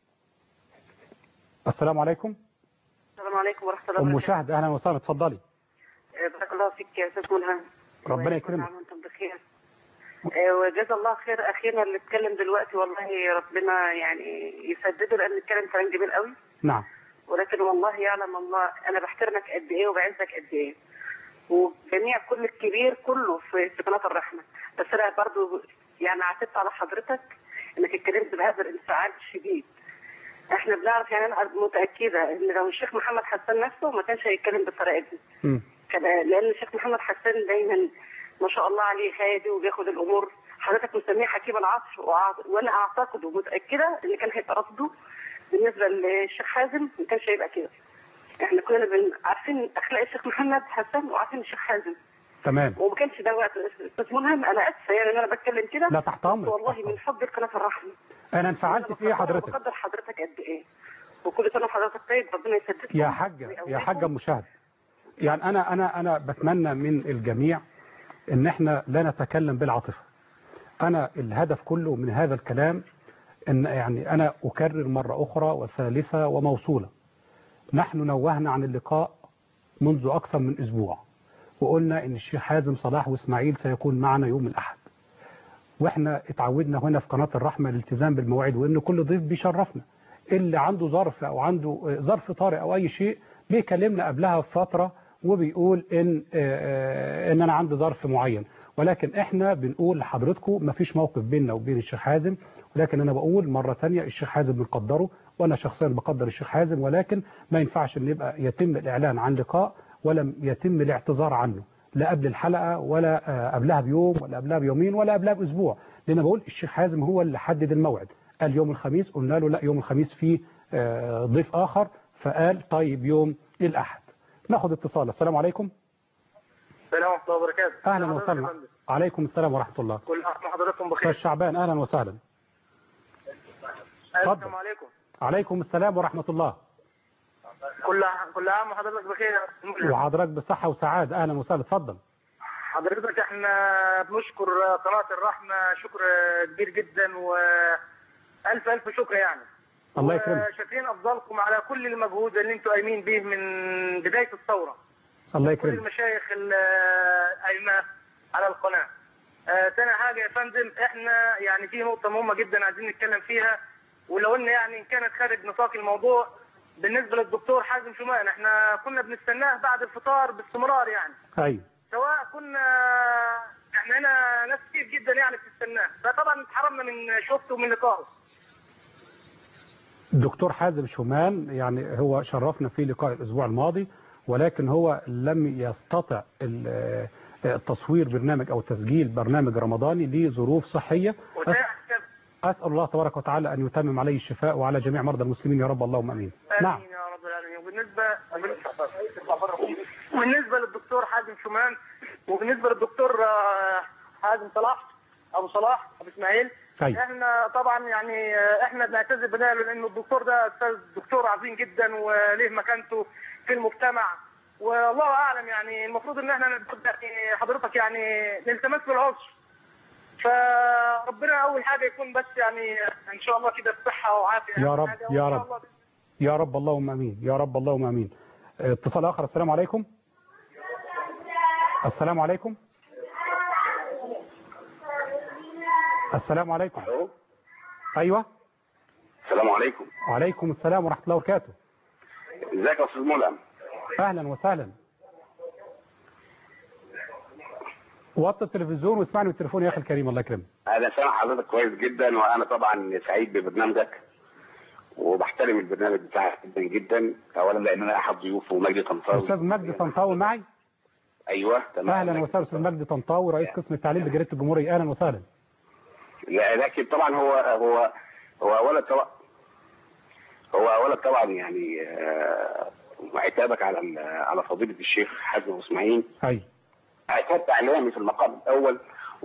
السلام عليكم. السلام عليكم ورحمه الله وبركاته. ام شهد اهلا وسهلا، اتفضلي. بارك الله فيك يا استاذ ملهم. ربنا يكرمك. وانتم بخير. وجزا الله خير اخينا اللي اتكلم دلوقتي، والله ربنا يعني يسدده لان اتكلم كلام جميل قوي. نعم. ولكن والله يعلم الله انا بحترمك قد ايه وبعزك قد ايه، وجميع كل الكبير كله في قناه الرحمه. بس انا برضو يعني عاتبت على حضرتك انك اتكلمت بهذا الانفعال الشديد. احنا بنعرف، يعني انا متاكده ان لو الشيخ محمد حسان نفسه ما كانش هيتكلم بالطريقه دي. لان الشيخ محمد حسان دايما ما شاء الله عليه هادي وبياخد الامور. حضرتك مسميه حكيم العصر، وانا اعتقد ومتاكده ان كان هيبقى رفضه بالنسبه للشيخ حازم ما كانش هيبقى كده. احنا كلنا عارفين اخلاق الشيخ محمد حسان وعارفين الشيخ حازم. تمام. وما كانش ده وقت استاذ ملهم، انا اسفه يعني ان انا بتكلم كده. لا تحت امرك. والله من حب قناه الرحمه. انا انفعلت في ايه حضرتك؟ بقدر حضرتك قد ايه، وكل سنه وحضرتك طيب، ربنا يسددك. يا حاجه مشاهد، يعني انا بتمنى من الجميع ان احنا لا نتكلم بالعاطفه. انا الهدف كله من هذا الكلام ان يعني انا اكرر مره اخرى وثالثه وموصوله. نحن نوهنا عن اللقاء منذ اكثر من اسبوع، وقلنا ان الشيخ حازم صلاح واسماعيل سيكون معنا يوم الاحد، واحنا اتعودنا هنا في قناه الرحمه الالتزام بالمواعيد، وان كل ضيف بيشرفنا اللي عنده ظرف او عنده ظرف طارئ او اي شيء بيكلمنا قبلها بفتره وبيقول ان انا عندي ظرف معين. ولكن احنا بنقول لحضراتكم ما فيش موقف بيننا وبين الشيخ حازم، ولكن انا بقول مره ثانيه الشيخ حازم بنقدره، وانا شخصيا بقدر الشيخ حازم، ولكن ما ينفعش ان يبقى يتم الاعلان عن لقاء ولم يتم الاعتذار عنه، لا قبل الحلقه ولا قبلها بيوم ولا قبلها بيومين ولا قبلها باسبوع. لان بقول الشيخ حازم هو اللي حدد الموعد، قال يوم الخميس، قلنا له لا يوم الخميس فيه ضيف اخر، فقال طيب يوم الاحد. ناخد اتصال. السلام عليكم. السلام ورحمه الله وبركاته. اهلا وسهلا. عليكم السلام ورحمه الله. كل عام وحضراتكم بخير. استاذ شعبان اهلا وسهلا. السلام عليكم. عليكم السلام ورحمه الله. كل عام وحضرتك بخير. وحضرتك بصحه وسعاده. اهلا وسهلا، اتفضل. حضرتك احنا بنشكر قناه الرحمه شكر كبير جدا، والف الف شكر يعني. الله يكرمك. شاكرين افضلكم على كل المجهود اللي انتم قايمين به من بدايه الثوره. الله كل يكرمك. المشايخ القايمه على القناه. تاني حاجه يا فندم، احنا يعني في نقطه مهمه جدا عايزين نتكلم فيها، ولو ان يعني ان كانت خارج نطاق الموضوع، بالنسبه للدكتور حازم شومان احنا كنا بنستناه بعد الفطار باستمرار يعني. ايوه. سواء كنا احنا هنا ناس كتير جدا يعني بتستناه، فطبعا اتحرمنا من شفته ومن لقائه. الدكتور حازم شومان يعني هو شرفنا في لقاء الأسبوع الماضي، ولكن هو لم يستطع تصوير برنامج أو تسجيل برنامج رمضاني لظروف صحية. أسأل الله تبارك وتعالى أن يتمم عليه الشفاء وعلى جميع مرضى المسلمين يا رب، اللهم أمين. نعم يا رب العالمين. وبالنسبة للدكتور حازم شومان، وبالنسبة للدكتور حازم أبو صلاح أبو إسماعيل، احنا طبعا يعني احنا بنعتذر بناله، لأن الدكتور ده أستاذ دكتور عظيم جدا وليه مكانته في المجتمع، والله أعلم يعني المفروض إن احنا حضرتك يعني نلتمس له العذر. فربنا أول حاجة يكون بس يعني إن شاء الله كده بصحة وعافية يا رب يا رب يا رب، اللهم امين يا رب، اللهم امين. اتصال اخر. السلام عليكم. السلام عليكم. السلام عليكم. ايوه. السلام عليكم. وعليكم السلام ورحمه الله وبركاته. ازيك يا استاذ ملهم؟ اهلا وسهلا. وطي التلفزيون واسمعني بالتليفون يا اخي الكريم، الله يكرمك. انا سامع حضرتك كويس جدا، وانا طبعا سعيد ببرنامجك وبحترم البرنامج بتاعك جدا جدا. اولا لان انا احد ضيوفه مجدي طنطاوي. استاذ مجدي طنطاوي معي؟ ايوه تمام. اهلا وسهلا استاذ مجدي طنطاوي، رئيس قسم التعليم بجريده الجمهوريه. اهلا وسهلا. لكن طبعا هو اولا طبعا يعني عتابك على فضيله الشيخ حازم ابو اسماعيل. ايوه. عتاب اعلامي في المقام الاول،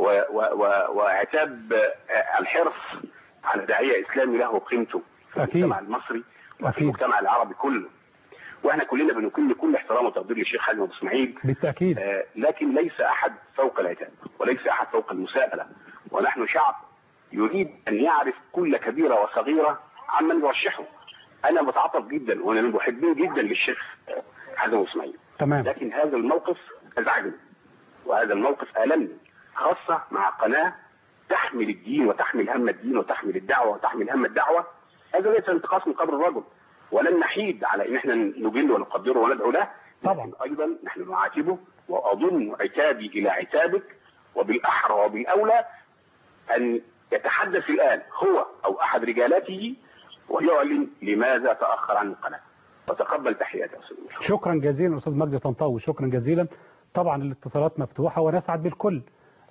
وعتاب الحرص على داعيه اسلامي له قيمته في المجتمع المصري وفي المجتمع العربي كله. واحنا كلنا بنكن كل احترام وتقدير للشيخ حازم ابو اسماعيل بالتاكيد. لكن ليس احد فوق العتاب وليس احد فوق المساءله، ونحن شعب يريد ان يعرف كل كبيره وصغيره عمن يرشحه. انا متعاطف جدا وانا من محبين جدا للشيخ حازم ابو اسماعيل، تمام. لكن هذا الموقف ازعجني وهذا الموقف ألمني، خاصة مع قناة تحمل الدين وتحمل هم الدين وتحمل الدعوة وتحمل هم الدعوة. هذا ليس انتقاص من قبر الرجل، ولن نحيد على ان احنا نجله ونقدره وندعو له. طبعا ايضا نحن نعاتبه، واضم عتابي الى عتابك، وبالاحرى وبالاولى ان يتحدث الان هو او احد رجالاته ويعلن لماذا تاخر عن القناه. وتقبل تحياتي يا استاذ. شكرا جزيلا استاذ مجدي طنطاوي، شكرا جزيلا. طبعا الاتصالات مفتوحه ونسعد بالكل،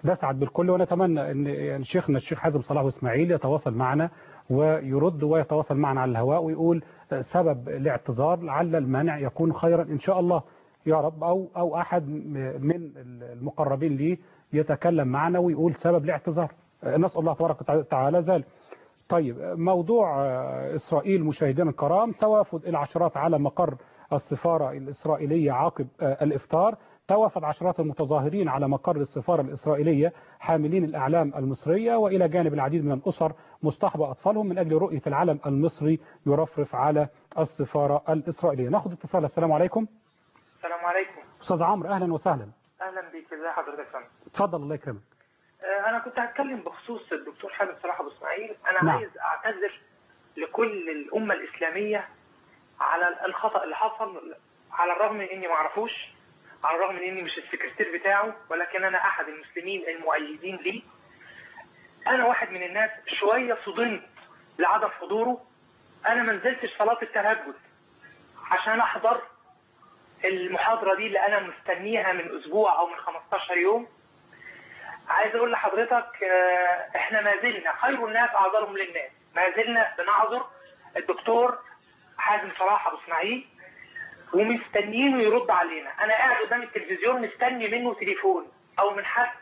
ونتمنى ان شيخنا الشيخ حازم صلاح واسماعيل يتواصل معنا ويرد ويتواصل معنا على الهواء ويقول سبب الاعتذار، لعل المانع يكون خيرا ان شاء الله يا رب، او احد من المقربين ليه يتكلم معنا ويقول سبب الاعتذار. نسال الله تبارك وتعالى ذلك. طيب، موضوع اسرائيل مشاهدينا الكرام، توافد العشرات على مقر السفاره الاسرائيليه عقب الافطار. توافد عشرات المتظاهرين على مقر السفارة الإسرائيلية حاملين الأعلام المصرية، وإلى جانب العديد من الأسر مصطحبة أطفالهم من أجل رؤية العلم المصري يرفرف على السفارة الإسرائيلية. ناخذ اتصال. السلام عليكم. السلام عليكم. أستاذ عمرو، أهلا وسهلا. أهلا بك. ازي حضرتك يا فندم؟ اتفضل الله يكرمك. أنا كنت هتكلم بخصوص الدكتور حازم صلاح أبو إسماعيل. أنا نعم. عايز أعتذر لكل الأمة الإسلامية على الخطأ اللي حصل، على الرغم من إني ما أعرفوش، على الرغم من اني مش السكرتير بتاعه، ولكن انا احد المسلمين المؤيدين ليه. انا واحد من الناس شوية صدمت لعدم حضوره. انا ما نزلتش صلاة التهجد عشان احضر المحاضرة دي اللي انا مستنيها من اسبوع او من 15 يوم. عايز اقول لحضرتك احنا ما زلنا خير الناس اعذرهم للناس، ما زلنا بنعذر الدكتور حازم صلاح ابو اسماعيل ومستنيينه يرد علينا. انا قاعد قدام التلفزيون مستني منه تليفون او من حد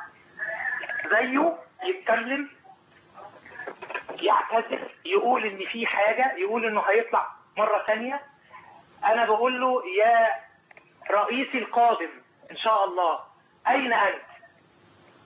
زيه يتكلم، يعتذر، يقول ان في حاجة، يقول انه هيطلع مرة ثانية. انا بقول له يا رئيسي القادم ان شاء الله، اين انت؟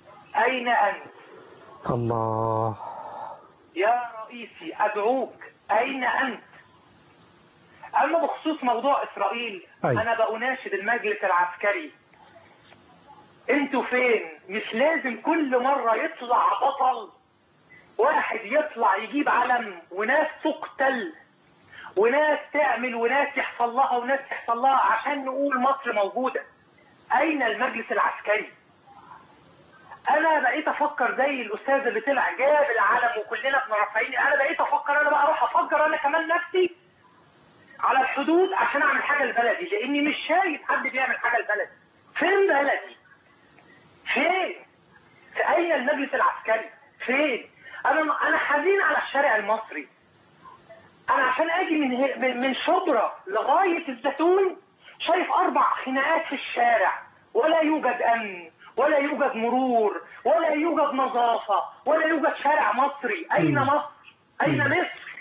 اين انت؟ الله. يا رئيسي ادعوك أين أنت؟ أما بخصوص موضوع إسرائيل أنا بأناشد المجلس العسكري، أنتوا فين؟ مش لازم كل مرة يطلع بطل واحد يطلع يجيب علم وناس تقتل وناس تعمل وناس يحصل لها وناس يحصل لها عشان نقول مصر موجودة. أين المجلس العسكري؟ أنا بقيت أفكر زي الأستاذ اللي طلع جاب العلم وكلنا بنرفعين، أنا بقيت أفكر أنا بقى أروح أفكر أنا كمان نفسي على الحدود عشان أعمل حاجة لبلدي، لأني مش شايف حد بيعمل حاجة لبلدي. فين بلدي؟ فين؟ في أين المجلس العسكري؟ فين؟ أنا حزين على الشارع المصري. أنا عشان أجي من شبرا لغاية الزيتون شايف 4 خناقات في الشارع، ولا يوجد أمن ولا يوجد مرور ولا يوجد نظافة ولا يوجد شارع مصري. أين مصر؟ أين مصر؟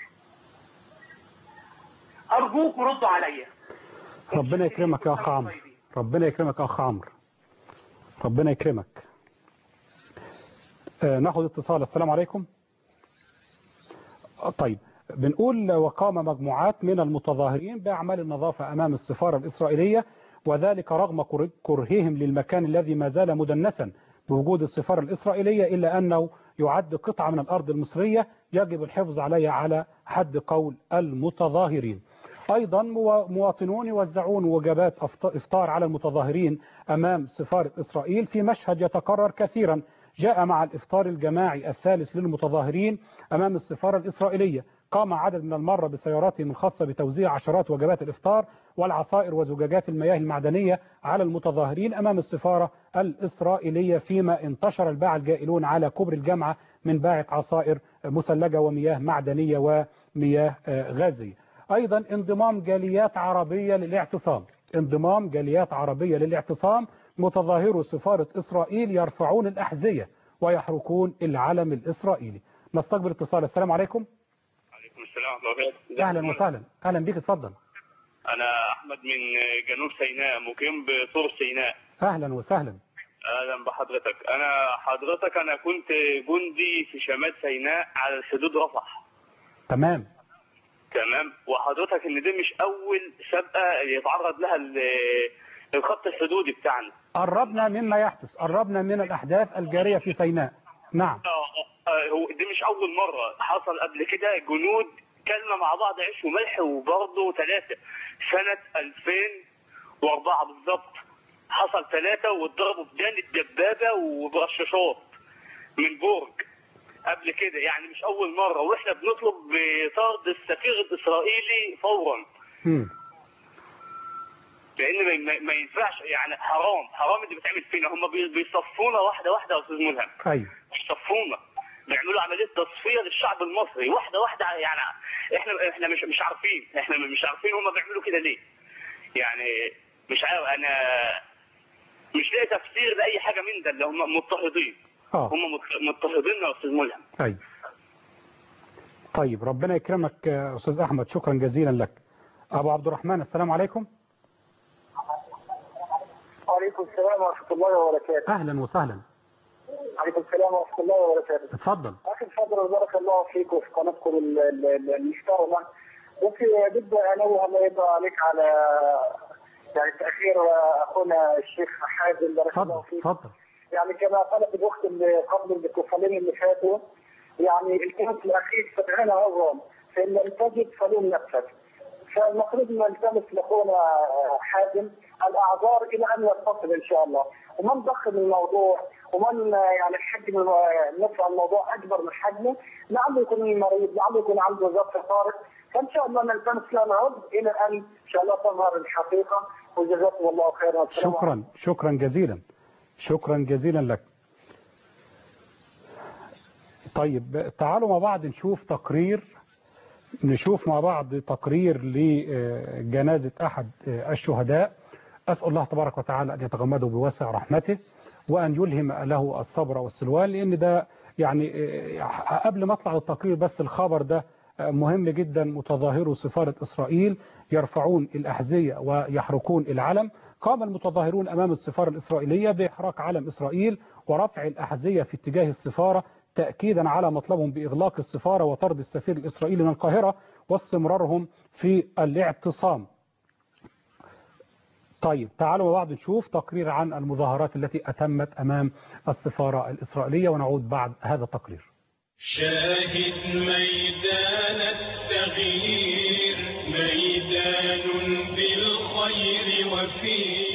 أرجوك ردوا عليا. ربنا يكرمك يا أخ عمرو، ربنا يكرمك يا أخ عمرو، ربنا يكرمك. ناخد اتصال. السلام عليكم. طيب، بنقول وقام مجموعات من المتظاهرين بأعمال النظافة أمام السفارة الإسرائيلية، وذلك رغم كرههم للمكان الذي ما زال مدنسا بوجود السفارة الإسرائيلية، إلا أنه يعد قطعة من الأرض المصرية يجب الحفظ عليها على حد قول المتظاهرين. أيضا مواطنون يوزعون وجبات إفطار على المتظاهرين أمام سفارة إسرائيل في مشهد يتكرر كثيرا جاء مع الإفطار الجماعي الثالث للمتظاهرين أمام السفارة الإسرائيلية. قام عدد من المرة بسياراتهم الخاصة بتوزيع عشرات وجبات الإفطار والعصائر وزجاجات المياه المعدنية على المتظاهرين أمام السفارة الإسرائيلية، فيما انتشر الباعة الجائلون على كوبري الجامعة من باعة عصائر مثلجة ومياه معدنية ومياه غازية. أيضا انضمام جاليات عربية للاعتصام، انضمام جاليات عربية للاعتصام. متظاهرو سفارة إسرائيل يرفعون الأحذية ويحركون العلم الإسرائيلي. نستقبل اتصال. السلام عليكم. عليكم السلام ورحمة الله. أهلا وسهلا. أهلا بك، اتفضل. أنا أحمد من جنوب سيناء، مقيم بطور سيناء. أهلا وسهلا. أهلا بحضرتك. أنا كنت جندي في شمال سيناء على الحدود رفح. تمام. وحضرتك إن دي مش أول سابقة يتعرض لها الخط الحدودي بتاعنا. قربنا مما يحدث، قربنا من الأحداث الجارية في سيناء. نعم. هو دي مش أول مرة، حصل قبل كده جنود كلنا مع بعض عيش وملح، وبرضه 3 سنة 2004 بالظبط حصل 3 واتضربوا بدان الدبابة وبرشاشات من برج قبل كده، يعني مش أول مرة، وإحنا بنطلب بطرد السفير الإسرائيلي فورا. لأن ما ينفعش، يعني حرام اللي بتعمل فينا. هم بيصفونا واحدة واحدة يا أستاذ ملهم. أيوه. بيصفونا، بيعملوا عملية تصفية للشعب المصري واحدة واحدة. يعني احنا مش عارفين هم بيعملوا كده ليه. يعني مش عارف، انا مش لاقي تفسير لاي حاجة من ده. اللي هم مضطهدين. هم مضطهدين يا استاذ ملهم. أيوه. طيب، ربنا يكرمك يا استاذ احمد، شكرا جزيلا لك. ابو عبد الرحمن، السلام عليكم. وعليكم السلام ورحمة الله وبركاته. اهلا وسهلا. عليكم السلام ورحمة الله وبركاته. اتفضل. أخي الفاضل، بارك الله فيكم في قناتكم المحترمة. وفي بدي أنوه الله يرضى عليك على يعني تأخير أخونا الشيخ حازم، بارك الله فيك. اتفضل. يعني كما قالت الأخت اللي قبل الاتصالين اللي فاتوا، يعني الكلمة الأخير 70 عذرا، فإن لم تجد فلوم نفسك. فالمفروض نلتمس لاخونا حازم الاعذار الى ان يتصل ان شاء الله، وما نضخم الموضوع ومن يعني حجم نرفع الموضوع اكبر من حجمه، لعله يكون مريض، لعله يكون عنده ظرف طارئ، فان شاء الله نلتمس له العذر الى ان ان شاء الله تظهر الحقيقه، وجزاكم الله خيرا. شكرا جزيلا، شكرا جزيلا لك. طيب، تعالوا مع بعض نشوف مع بعض تقرير لجنازة أحد الشهداء. أسأل الله تبارك وتعالى أن يتغمده بواسع رحمته وأن يلهم له الصبر والسلوان، لأن ده يعني قبل ما أطلع التقرير بس الخبر ده مهم جدا. متظاهرو سفارة إسرائيل يرفعون الأحذية ويحركون العلم. قام المتظاهرون أمام السفارة الإسرائيلية بإحراق علم إسرائيل ورفع الأحذية في اتجاه السفارة، تأكيدا على مطلبهم بإغلاق السفارة وطرد السفير الإسرائيلي من القاهرة. واستمرارهم في الاعتصام. طيب تعالوا مع بعض نشوف تقرير عن المظاهرات التي أتمت أمام السفارة الإسرائيلية ونعود بعد هذا التقرير. شاهد ميدان التغيير ميدان بالخير وفيه.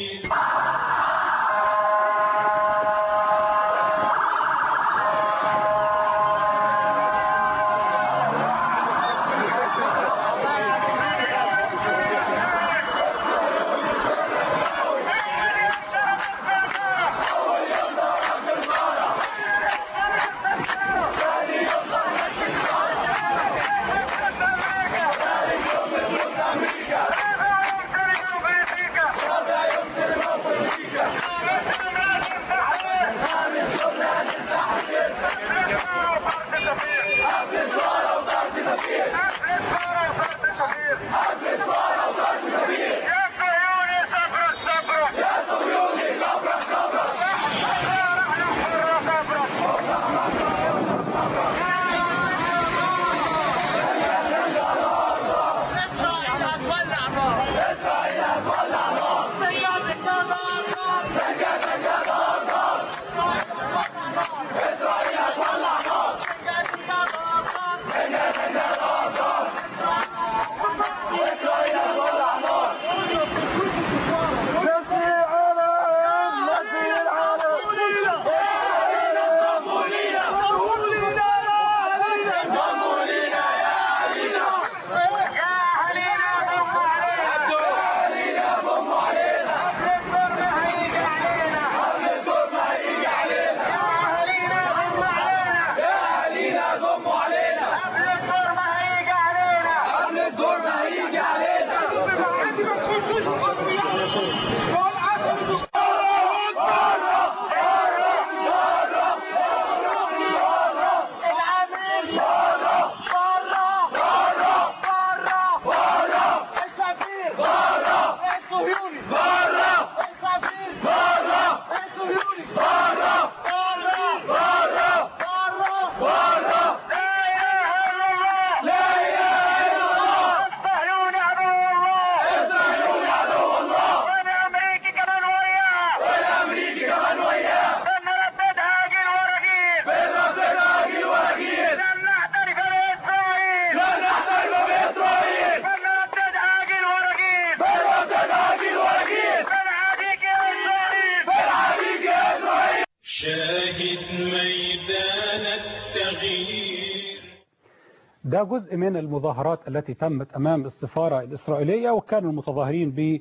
ده جزء من المظاهرات التي تمت أمام السفارة الإسرائيلية، وكان المتظاهرين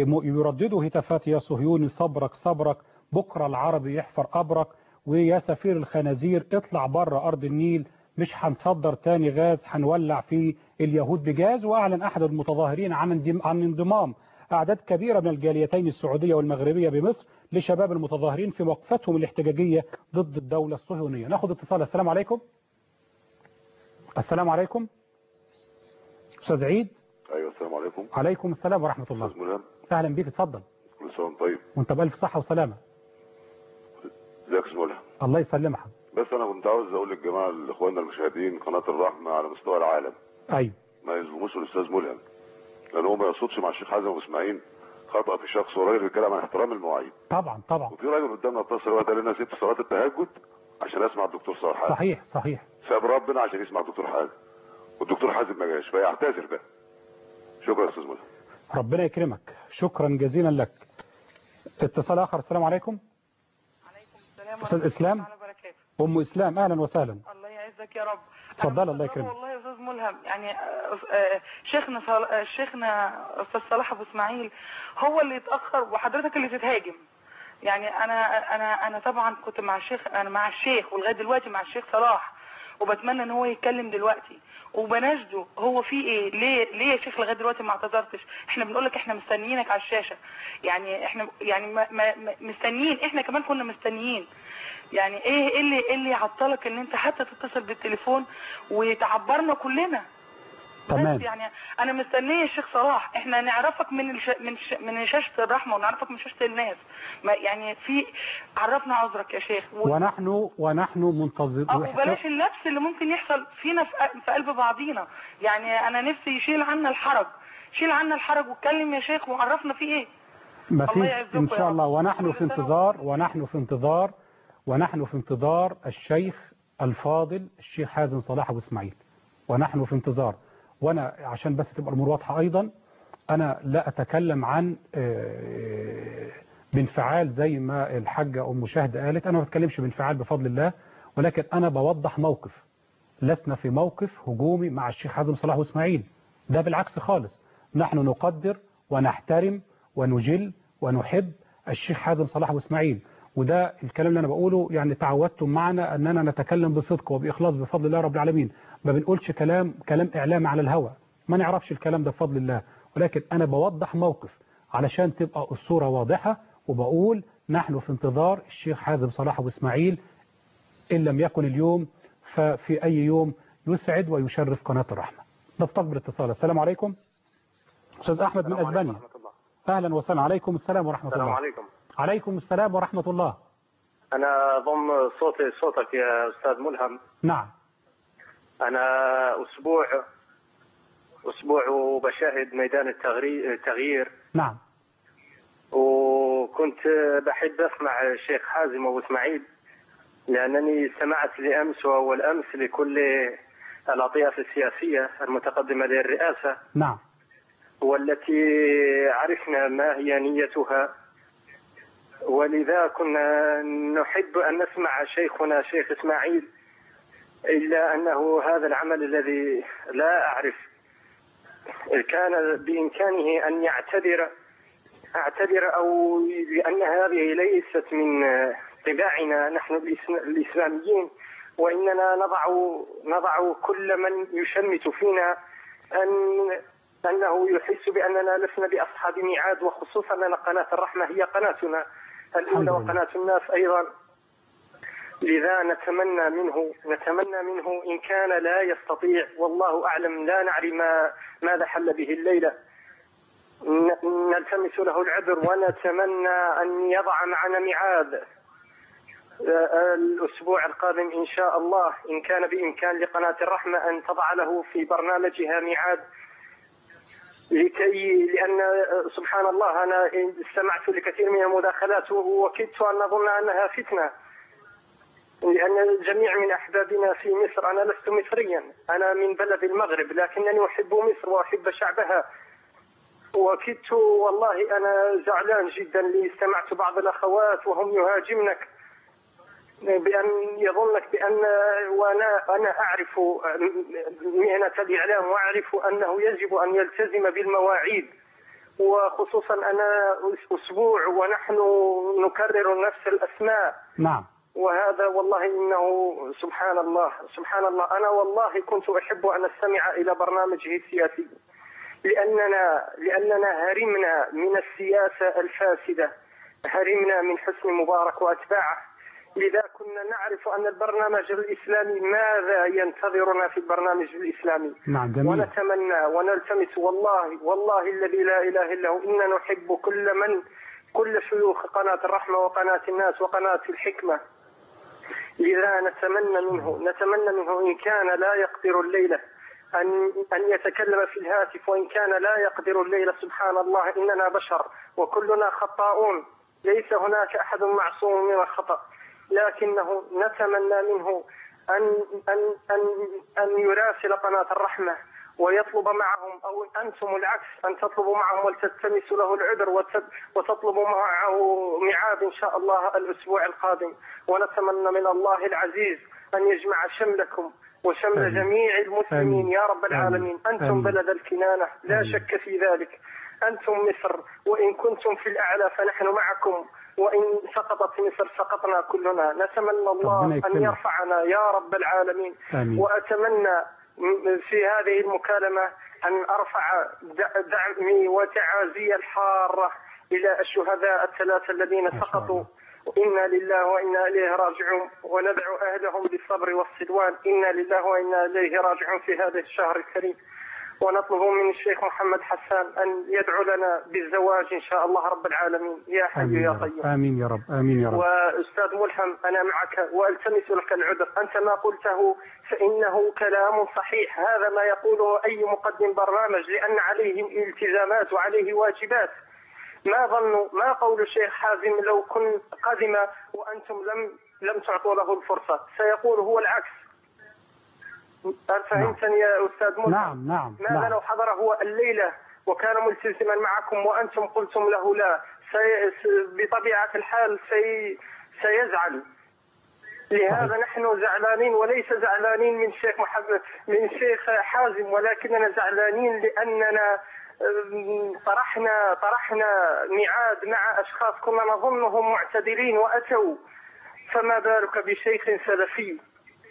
يرددوا هتافات يا صهيوني صبرك صبرك، بكرة العربي يحفر قبرك، ويا سفير الخنازير اطلع بره أرض النيل، مش هنصدر تاني غاز، هنولع في اليهود بجاز. وأعلن أحد المتظاهرين عن انضمام أعداد كبيرة من الجاليتين السعودية والمغربية بمصر لشباب المتظاهرين في وقفتهم الاحتجاجية ضد الدولة الصهيونية. ناخد اتصال. السلام عليكم. السلام عليكم أستاذ عيد. أيوة السلام عليكم. عليكم السلام ورحمة الله. أستاذ ملهم. أهلا بيك، اتفضل. كل سنة وانت طيب. وانت بألف صحة وسلامة. ازيك يا أستاذ ملهم؟ الله يسلمك. بس أنا كنت عاوز أقول للجماعة الإخواننا المشاهدين قناة الرحمة على مستوى العالم. أيوة. ما يظلموش الأستاذ ملهم، لأن هو ما يقصدش مع الشيخ حازم وإسماعيل خطأ في شخص وراجل بيتكلم عن احترام المواعيد. طبعا طبعا. وفي راجل قدامنا اتصل وقت قال لنا سبت صلاة التهجد عشان أسمع الدكتور صالح حازم. صحيح صحيح. ساب ربنا عشان يسمع الدكتور حازم، والدكتور حازم ما جاش، فيعتذر بقى. شكرا يا أستاذ ملهم. ربنا يكرمك، شكرا جزيلا لك. اتصال آخر. السلام عليكم. عليكم السلام أستاذ إسلام. أم إسلام أهلا وسهلا. الله يعزك يا رب. اتفضل. الله يكرمك. والله يا أستاذ ملهم، يعني شيخنا أستاذ صلاح أبو إسماعيل هو اللي يتأخر وحضرتك اللي تتهاجم. يعني أنا طبعا كنت مع الشيخ ولغاية دلوقتي مع الشيخ صلاح، وبتمنى ان هو يتكلم دلوقتي وبناشده هو في ايه. ليه يا شيخ لغايه دلوقتي ما اعتذرتش؟ احنا بنقول لك احنا مستنيينك على الشاشه، يعني احنا يعني ما مستنيين، احنا كمان كنا مستنيين. يعني ايه اللي يعطلك ان انت حتى تتصل بالتليفون وتعبرنا كلنا؟ تمام. بس يعني انا مستنيه الشيخ صلاح، احنا نعرفك من شاشه الرحمه ونعرفك من شاشه الناس، ما يعني في عرفنا عذرك يا شيخ ونحن منتظرين. وبلاش اللبس اللي ممكن يحصل فينا في قلب بعضينا. يعني انا نفسي يشيل عنا الحرج، شيل عنا الحرج واتكلم يا شيخ وعرفنا في ايه. ما فيش ان شاء الله. ونحن في انتظار الشيخ الفاضل الشيخ حازم صلاح ابو اسماعيل، ونحن في انتظار. وانا عشان بس تبقى الامور واضحه ايضا، انا لا اتكلم عن بانفعال زي ما الحاجه ام شهد قالت، انا ما بتكلمش بانفعال بفضل الله، ولكن انا بوضح موقف. لسنا في موقف هجومي مع الشيخ حازم صلاح ابو اسماعيل، ده بالعكس خالص. نحن نقدر ونحترم ونجل ونحب الشيخ حازم صلاح ابو اسماعيل، وده الكلام اللي انا بقوله. يعني تعودتم معنا اننا نتكلم بصدق وباخلاص بفضل الله رب العالمين، ما بنقولش كلام اعلام على الهوى، ما نعرفش الكلام ده بفضل الله، ولكن انا بوضح موقف علشان تبقى الصورة واضحة، وبقول نحن في انتظار الشيخ حازم صلاح ابو اسماعيل، ان لم يكن اليوم ففي اي يوم يسعد ويشرف قناة الرحمة. نستقبل اتصال. السلام عليكم. استاذ احمد من اسبانيا. اهلا وسهلا. عليكم السلام ورحمة الله. السلام عليكم. عليكم السلام ورحمة الله. أنا ضم صوتي صوتك يا أستاذ ملهم. نعم. أنا أسبوع وبشاهد ميدان التغيير. نعم. وكنت بحب أسمع الشيخ حازم أبو إسماعيل، لأنني سمعت لأمس وأول أمس لكل الأطياف السياسية المتقدمة للرئاسة. نعم. والتي عرفنا ما هي نيتها، ولذا كنا نحب أن نسمع شيخنا شيخ إسماعيل، إلا أنه هذا العمل الذي لا أعرف كان بإمكانه أن أعتذر أو لأن هذه ليست من طباعنا نحن الإسلاميين، وإننا نضع كل من يشمت فينا أنه يحس بأننا لسنا بأصحاب ميعاد، وخصوصا أن قناة الرحمة هي قناتنا الأولى وقناة الناس أيضا. لذا نتمنى منه إن كان لا يستطيع، والله أعلم، لا نعرف ماذا حل به الليلة، نلتمس له العذر ونتمنى أن يضع معنا ميعاد الأسبوع القادم إن شاء الله، إن كان بإمكان لقناة الرحمة أن تضع له في برنامجها ميعاد، لأن سبحان الله أنا استمعت لكثير من المداخلات وكدت أن أظن أنها فتنة، لأن الجميع من أحبابنا في مصر. أنا لست مصريا، أنا من بلد المغرب، لكنني أحب مصر وأحب شعبها، وكدت والله أنا زعلان جدا لي استمعت بعض الأخوات وهم يهاجمنك بأن يظنك بأن، وأنا أعرف مهنة الإعلام وأعرف أنه يجب أن يلتزم بالمواعيد، وخصوصا أنا أسبوع ونحن نكرر نفس الأسماء. نعم. وهذا والله إنه سبحان الله سبحان الله. أنا والله كنت أحب أن أستمع إلى برنامجه السياسي، لأننا هرمنا من السياسة الفاسدة، هرمنا من حسني مبارك وأتباعه، لذا كنا نعرف أن البرنامج الإسلامي ماذا ينتظرنا في البرنامج الإسلامي. نعم جميل. ونتمنى ونلتمس والله الذي لا إله إلا هو إننا نحب كل شيوخ قناة الرحمة وقناة الناس وقناة الحكمة، لذا نتمنى منه إن كان لا يقدر الليلة أن يتكلم في الهاتف، وإن كان لا يقدر الليلة سبحان الله إننا بشر وكلنا خطاؤون، ليس هناك أحد معصوم من الخطأ، لكنه نتمنى منه أن يراسل قناة الرحمة ويطلب معهم، أو أنتم العكس أن تطلبوا معهم ولتلتمسوا له العذر وتطلبوا معه ميعاد إن شاء الله الأسبوع القادم. ونتمنى من الله العزيز أن يجمع شملكم وشمل جميع المسلمين يا رب العالمين. أنتم بلد الكنانة لا شك في ذلك، أنتم مصر، وإن كنتم في الأعلى فنحن معكم، وإن سقطت مصر سقطنا كلنا. نتمنى الله أن يرفعنا يا رب العالمين. آمين. وأتمنى في هذه المكالمة أن أرفع دعمي وتعازي الحارة إلى الشهداء الثلاثة الذين سقطوا، إنا لله وإنا إليه راجعون، وندعو أهلهم بالصبر والصلوان، إنا لله وإنا إليه راجعون في هذا الشهر الكريم. ونطلب من الشيخ محمد حسان أن يدعو لنا بالزواج إن شاء الله رب العالمين. يا حي يا قيوم. آمين يا رب. آمين يا رب. وأستاذ ملهم أنا معك وألتمس لك العذر، أنت ما قلته فإنه كلام صحيح، هذا ما يقوله أي مقدم برنامج لأن عليه التزامات وعليه واجبات. ما قول الشيخ حازم لو كن قدم وأنتم لم تعطوا له الفرصة؟ سيقول هو العكس. فهمتني يا أستاذ ملهم؟ نعم. ماذا لو حضر هو الليلة وكان ملتزما معكم وأنتم قلتم له لا؟ بطبيعة الحال سيزعل. لهذا نحن زعلانين، وليس زعلانين من الشيخ محمد من الشيخ حازم، ولكننا زعلانين لأننا طرحنا ميعاد مع أشخاص كنا نظنهم معتدلين وأتوا، فما بالك بشيخ سلفي.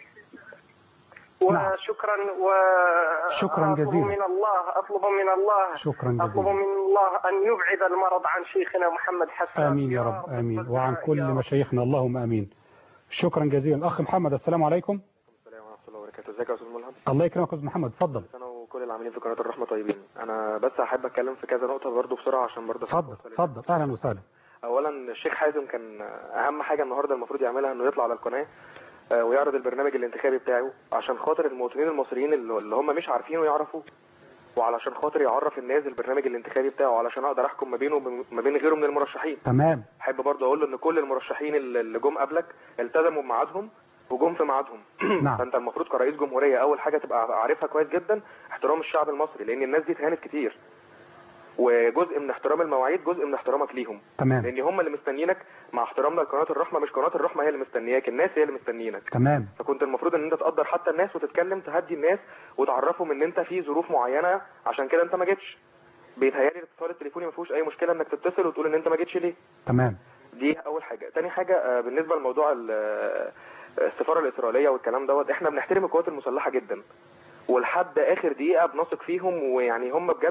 وشكرا شكرا جزيلا. أطلب من الله شكرا جزيلا. أطلب من الله أن يبعد المرض عن شيخنا محمد حسن. آمين يا رب. آمين. وعن كل مشايخنا اللهم آمين. شكرا جزيلا. أخ محمد السلام عليكم. السلام ورحمة الله وبركاته. ازيك يا أستاذ ملهم؟ الله يكرمك يا أستاذ محمد، اتفضل. أنا وكل العاملين في قناة الرحمة طيبين. أنا بس أحب أتكلم في كذا نقطة برضه بسرعة عشان برضه اتفضل. أهلا وسهلا. أولا الشيخ حازم كان أهم حاجة النهاردة المفروض يعملها إنه يطلع على القناة ويعرض البرنامج الانتخابي بتاعه عشان خاطر المواطنين المصريين اللي هم مش عارفينه يعرفوا، وعلشان خاطر يعرف الناس البرنامج الانتخابي بتاعه علشان اقدر احكم ما بينه وما بين غيره من المرشحين. تمام. احب برضه اقول له ان كل المرشحين اللي جم قبلك التزموا بميعادهم وجم في ميعادهم. نعم. فانت المفروض كرئيس جمهوريه اول حاجه تبقى عارفها كويس جدا احترام الشعب المصري، لان الناس دي اتهانت كتير، وجزء من احترام المواعيد جزء من احترامك ليهم. تمام. لان هم اللي مستنيينك، مع احترامنا لقناه الرحمه مش قناه الرحمه هي اللي مستنياك، الناس هي اللي مستنيينك. تمام. فكنت المفروض ان انت تقدر حتى الناس وتتكلم تهدي الناس وتعرفهم ان انت في ظروف معينه عشان كده انت ما جيتش. بيتهيألي الاتصال التليفوني ما فيهوش اي مشكله انك تتصل وتقول ان انت ما جيتش ليه. تمام. دي اول حاجه. تاني حاجه بالنسبه لموضوع السفاره الاسرائيليه والكلام دوت، احنا بنحترم القوات المسلحه جدا ولحد اخر دقيقه بنثق فيهم، ويعني هم بجد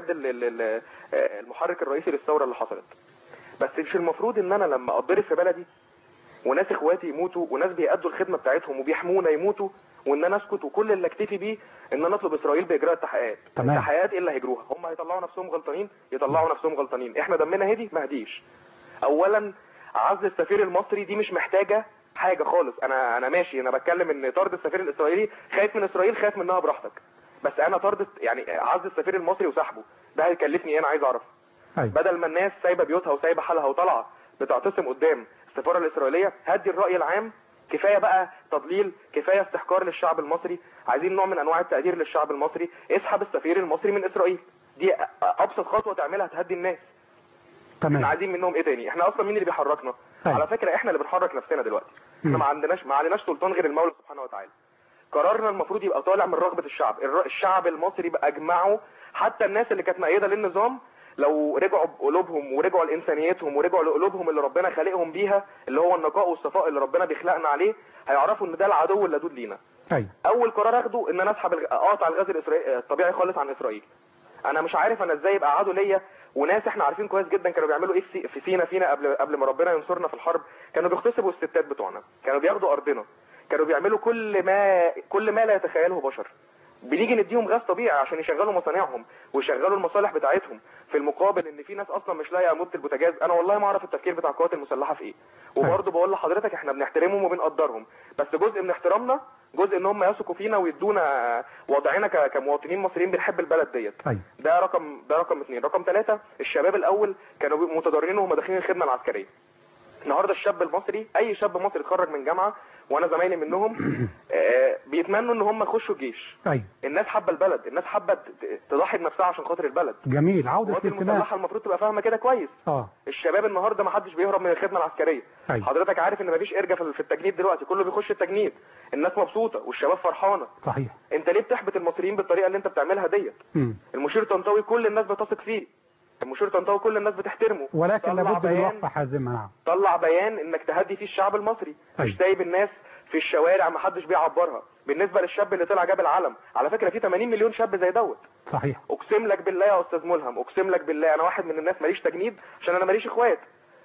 المحرك الرئيسي للثوره اللي حصلت. بس مش المفروض ان انا لما اتضرب في بلدي وناس اخواتي يموتوا وناس بيأدوا الخدمه بتاعتهم وبيحمونا يموتوا وان انا اسكت وكل اللي اكتفي بيه ان انا اطلب اسرائيل باجراء التحقيقات. التحقيقات ايه اللي هيجروها؟ هم هيطلعوا نفسهم غلطانين، يطلعوا نفسهم غلطانين. احنا دمنا هدي ما هديش. اولا عزل السفير المصري دي مش محتاجه حاجه خالص. انا ماشي، انا بتكلم ان طرد السفير الاسرائيلي خايف من اسرائيل، خايف منها براحتك، بس انا طرد يعني عزل السفير المصري وسحبه ده هيكلفني ايه؟ انا عايز اعرف. بدل ما الناس سايبه بيوتها وسايبه حالها وطالعه بتعتصم قدام السفاره الاسرائيليه، هدي الراي العام. كفايه بقى تضليل، كفايه استحقار للشعب المصري، عايزين نوع من انواع التقدير للشعب المصري. اسحب السفير المصري من اسرائيل، دي ابسط خطوه تعملها تهدي الناس. تمام. احنا عايزين منهم ايه تاني؟ احنا اصلا مين اللي بيحركنا؟ على فكره احنا اللي بنحرك نفسنا دلوقتي. احنا ما عليناش سلطان غير المولى سبحانه وتعالى. قرارنا المفروض يبقى طالع من رغبه الشعب. الشعب المصري بقى اجمعه، حتى الناس اللي كانت مؤيده للنظام لو رجعوا بقلوبهم ورجعوا لانسانيتهم ورجعوا لقلوبهم اللي ربنا خالقهم بيها، اللي هو النقاء والصفاء اللي ربنا بيخلقنا عليه، هيعرفوا ان ده العدو اللدود لينا. اول قرار اخده ان انا اسحب اقطع الغاز الطبيعي خالص عن اسرائيل. انا مش عارف انا ازاي يبقى عدو ليا وناس احنا عارفين كويس جدا كانوا بيعملوا ايه في فينا قبل ما ربنا ينصرنا في الحرب. كانوا بيغتصبوا الستات بتوعنا، كانوا بياخدوا ارضنا، كانوا بيعملوا كل ما لا يتخيله بشر. بنيجي نديهم غاز طبيعي عشان يشغلوا مصانعهم ويشغلوا المصالح بتاعتهم، في المقابل ان في ناس اصلا مش لاقيه انبوبه البوتاجاز. انا والله ما اعرف التفكير بتاع القوات المسلحه في ايه. وبرضه بقول لحضرتك احنا بنحترمهم وبنقدرهم، بس جزء من احترامنا جزء ان هم يثقوا فينا ويدونا وضعنا كمواطنين مصريين بنحب البلد ديت. ده رقم 2. رقم 3 الشباب الاول كانوا متضررين وهم داخلين الخدمه العسكريه. النهارده الشاب المصري، اي شاب مصري اتخرج من جامعه وانا زمايلي منهم بيتمنوا ان هم يخشوا الجيش. الناس حابه البلد، الناس حابه تضحي بنفسها عشان خاطر البلد. جميل. عوده الانتماء. المسلحه المفروض تبقى فاهمه كده كويس. الشباب النهارده ما حدش بيهرب من الخدمه العسكريه. حضرتك عارف ان مفيش ارجه في التجنيد دلوقتي، كله بيخش التجنيد، الناس مبسوطه والشباب فرحانه. صحيح. انت ليه بتحبط المصريين بالطريقه اللي انت بتعملها ديت؟ المشير طنطاوي كل الناس بتثق فيه، المشير طنطاوي كل الناس بتحترمه، ولكن لابد من وقفه حازمه. طلع بيان انك تهدي فيه الشعب المصري، مش سايب الناس في الشوارع ما حدش بيعبرها. بالنسبه للشاب اللي طلع جاب العلم، على فكره في 80 مليون شاب زي دوت. صحيح. اقسم لك بالله يا استاذ ملهم، اقسم لك بالله انا واحد من الناس ماليش تجنيد عشان انا ماليش اخوات،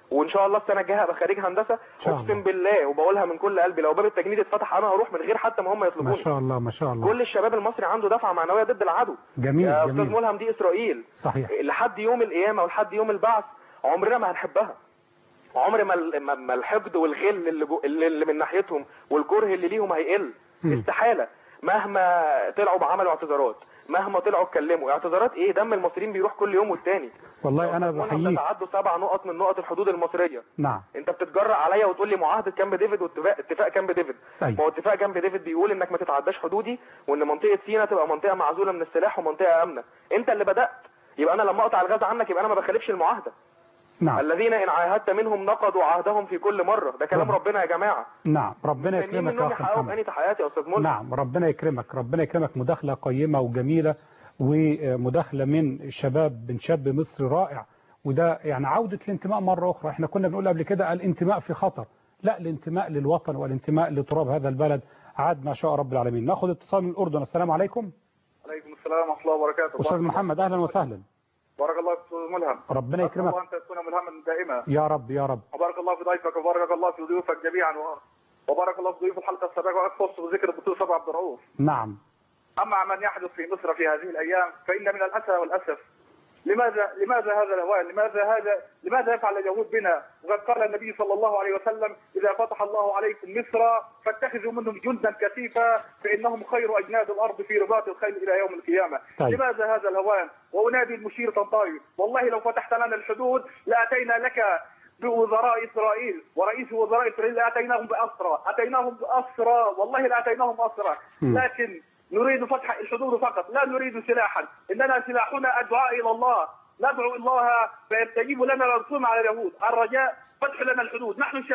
وان شاء الله السنه الجايه هبقى خريج هندسه. اقسم بالله وبقولها من كل قلبي لو باب التجنيد اتفتح انا هروح من غير حتى ما هم يطلبوني. ما شاء الله ما شاء الله. كل الشباب المصري عنده دفعه معنويه ضد العدو. جميل يا جميل. استاذ ملهم دي اسرائيل صحيح. لحد يوم القيامه ولحد يوم البعث عمرنا ما هنحبها. عمر ما الحقد والغل اللي من ناحيتهم والكره اللي ليهم هيقل. استحاله مهما طلعوا بعملوا اعتذارات، مهما طلعوا اتكلموا. اعتذارات ايه؟ دم المصريين بيروح كل يوم والتاني. والله انا بحييك. تعدوا 7 نقط من نقط الحدود المصريه. نعم. انت بتتجرأ عليا وتقول لي معاهده كامب ديفيد واتفاق كامب ديفيد. أيوة. ما هو اتفاق كامب ديفيد بيقول انك ما تتعداش حدودي وان منطقه سيناء تبقى منطقه معزوله من السلاح ومنطقه امنه. انت اللي بدأت، يبقى انا لما اقطع الغاز عنك يبقى انا ما بخالفش المعاهده. نعم. الذين ان عاهدت منهم نقضوا عهدهم في كل مره. ده كلام ربنا يا جماعه. نعم ربنا يكرمك يا اخي محمد. اني تحياتي يا استاذ ملهم. نعم ربنا يكرمك ربنا يكرمك. مداخله قيمه وجميله ومداخله من شاب مصري رائع. وده يعني عوده الانتماء مره اخرى. احنا كنا بنقول قبل كده الانتماء في خطر، لا الانتماء للوطن والانتماء لتراب هذا البلد عاد ما شاء رب العالمين. ناخذ اتصال من الاردن. السلام عليكم. عليكم السلام ورحمه الله وبركاته. استاذ محمد اهلا وسهلا. بارك الله في استاذ ملهم. ربنا يكرمك. الله انت تكون ملهما دائما. يا رب يا رب. وبارك الله في ضيفك وبارك الله في ضيوفك جميعا وبارك الله في ضيوف الحلقه السابقه واخص بذكر الدكتور صبري عبد الرؤوف. نعم. اما من يحدث في مصر في هذه الايام فان من الاسى والاسف لماذا هذا الهوان؟ لماذا يفعل اليهود بنا؟ وقد قال النبي صلى الله عليه وسلم اذا فتح الله عليكم مصر فاتخذوا منهم جندا كثيفا فانهم خير اجناد الارض في رباط الخيل الى يوم القيامه. طيب. لماذا هذا الهوان؟ وانادي المشير طنطاوي والله لو فتحت لنا الحدود لاتينا لك بوزراء اسرائيل ورئيس وزراء اسرائيل اتيناهم باسرى والله لاتيناهم اسرى. لكن نريد فتح الحدود فقط، لا نريد سلاحا، اننا سلاحنا الدعاء الى الله، ندعو الله فيستجيب لنا ونصوم على اليهود. الرجاء فتح لنا الحدود. نحن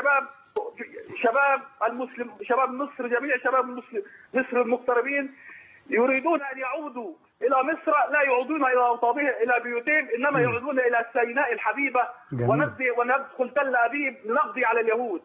شباب المسلم، شباب مصر، جميع شباب مصر المغتربين يريدون ان يعودوا الى مصر، لا يعودون الى اوطانهم الى بيوتهم، انما يعودون الى سيناء الحبيبه وندخل تل ابيب لنقضي على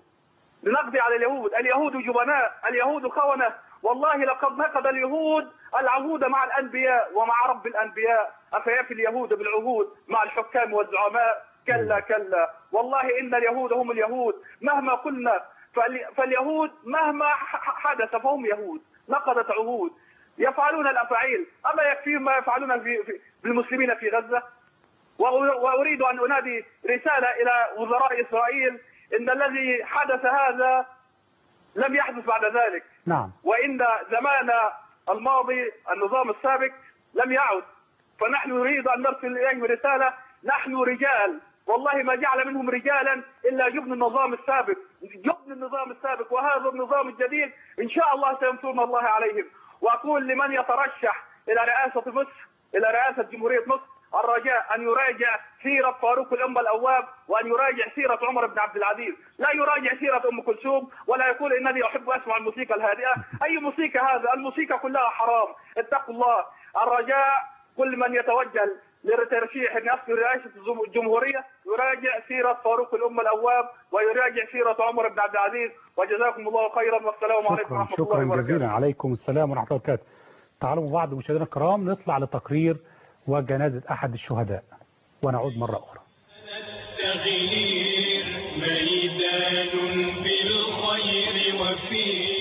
اليهود. اليهود جبناء، اليهود خونه. والله لقد نقض اليهود العهود مع الانبياء ومع رب الانبياء، افيفي اليهود بالعهود مع الحكام والزعماء؟ كلا والله ان اليهود هم اليهود مهما قلنا. فاليهود مهما حدث فهم يهود، نقضت عهود، يفعلون الافاعيل. اما يكفيهم ما يفعلون بالمسلمين في غزه؟ واريد ان انادي رساله الى وزراء اسرائيل ان الذي حدث هذا لم يحدث بعد ذلك. نعم. وإن زمان الماضي النظام السابق لم يعد، فنحن نريد أن نرسل إليهم رسالة. نحن رجال، والله ما جعل منهم رجالا إلا جبن النظام السابق، وهذا النظام الجديد إن شاء الله سينصرنا الله عليهم. وأقول لمن يترشح إلى رئاسة مصر، إلى رئاسة جمهورية مصر، الرجاء أن يراجع سيرة فاروق الأمة الأواب وأن يراجع سيرة عمر بن عبد العزيز، لا يراجع سيرة أم كلثوم ولا يقول إنني أحب أسمع الموسيقى الهادئة. أي موسيقى هذا؟ الموسيقى كلها حرام. اتقوا الله. الرجاء كل من يتوجه لترشيح نفسه رئاسة الجمهورية يراجع سيرة فاروق الأمة الأواب ويراجع سيرة عمر بن عبد العزيز. وجزاكم الله خيرا والسلام عليكم ورحمة الله وبركاته. شكرا جزيلا. عليكم السلام ورحمة الله وبركاته. تعالوا مع بعض مشاهدينا الكرام نطلع لتقرير وجنازة أحد الشهداء ونعود مرة أخرى. التغيير ميدان بالخير وفيه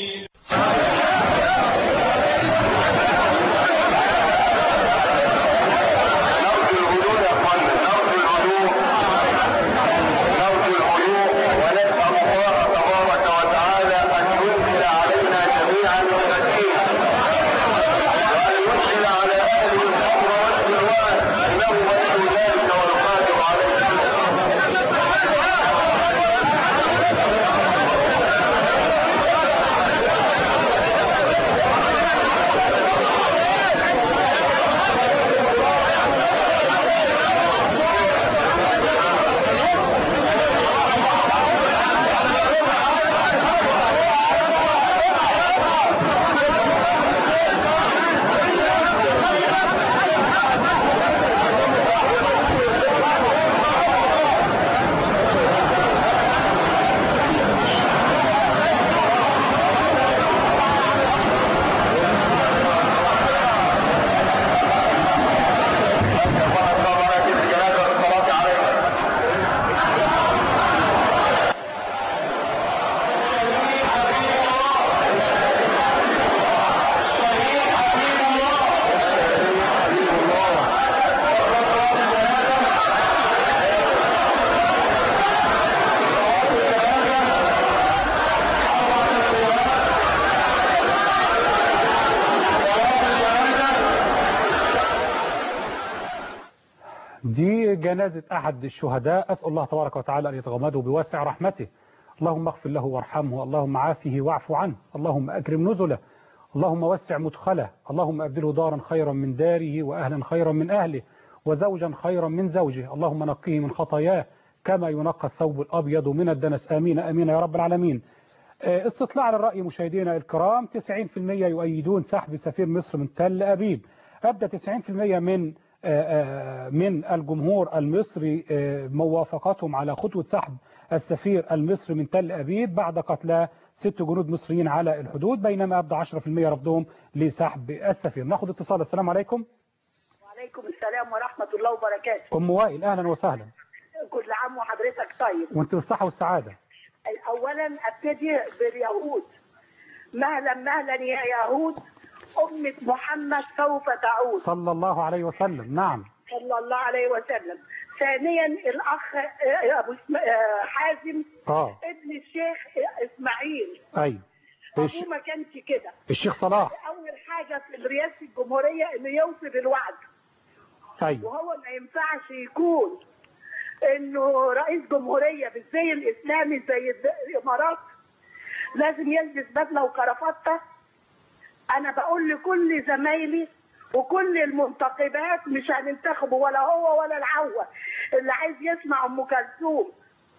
جنازة أحد الشهداء، أسأل الله تبارك وتعالى أن يتغمده بواسع رحمته. اللهم اغفر له وارحمه، اللهم عافه واعف عنه، اللهم أكرم نزله، اللهم وسع مدخله، اللهم أبدله دارا خيرا من داره، وأهلا خيرا من أهله، وزوجا خيرا من زوجه، اللهم نقيه من خطاياه كما ينقى الثوب الأبيض من الدنس. آمين آمين يا رب العالمين. استطلاع للرأي مشاهدينا الكرام، 90% يؤيدون سحب سفير مصر من تل أبيب. أبدأ 90% من الجمهور المصري موافقتهم على خطوة سحب السفير المصري من تل أبيب بعد قتل 6 جنود مصريين على الحدود، بينما أبدأ 10% رفضهم لسحب السفير. ناخذ اتصال. السلام عليكم. وعليكم السلام ورحمة الله وبركاته. أم وائل، أهلا وسهلا. كل عام وحضرتك طيب. وانت بالصحة والسعادة. أولا أبتدي باليهود. مهلا مهلا يا يهود، أمة محمد سوف تعود. صلى الله عليه وسلم. نعم صلى الله عليه وسلم. ثانيا الأخ أبو حازم ابن الشيخ إسماعيل. أيوه. أبوه ما كانش كده. الشيخ صلاح أول حاجة في رئاسة الجمهورية إنه يوفي بالوعد. أيوه. وهو ما ينفعش يكون إنه رئيس جمهورية بالزي الإسلامي زي الإمارات، لازم يلبس بدلة وكرافتة. أنا بقول لكل زمايلي وكل المنتخبات مش هننتخبه ولا هو ولا العوة، اللي عايز يسمع أم كلثوم.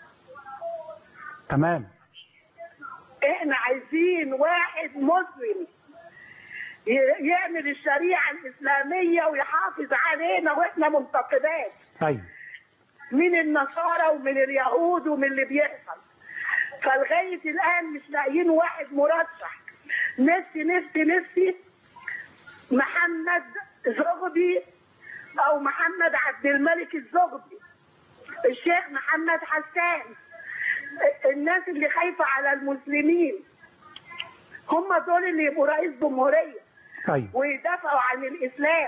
تمام. احنا عايزين واحد مسلم يعمل الشريعة الإسلامية ويحافظ علينا واحنا منتخبات. أيوه. من النصارى ومن اليهود ومن اللي بيحصل. فلغاية الآن مش لاقيين واحد مرشح. نفسي محمد زغبي أو محمد عبد الملك الزغبي، الشيخ محمد حسان. الناس اللي خايفة على المسلمين هم دول اللي يبقوا رئيس جمهورية. أيوه. ويدافعوا عن الإسلام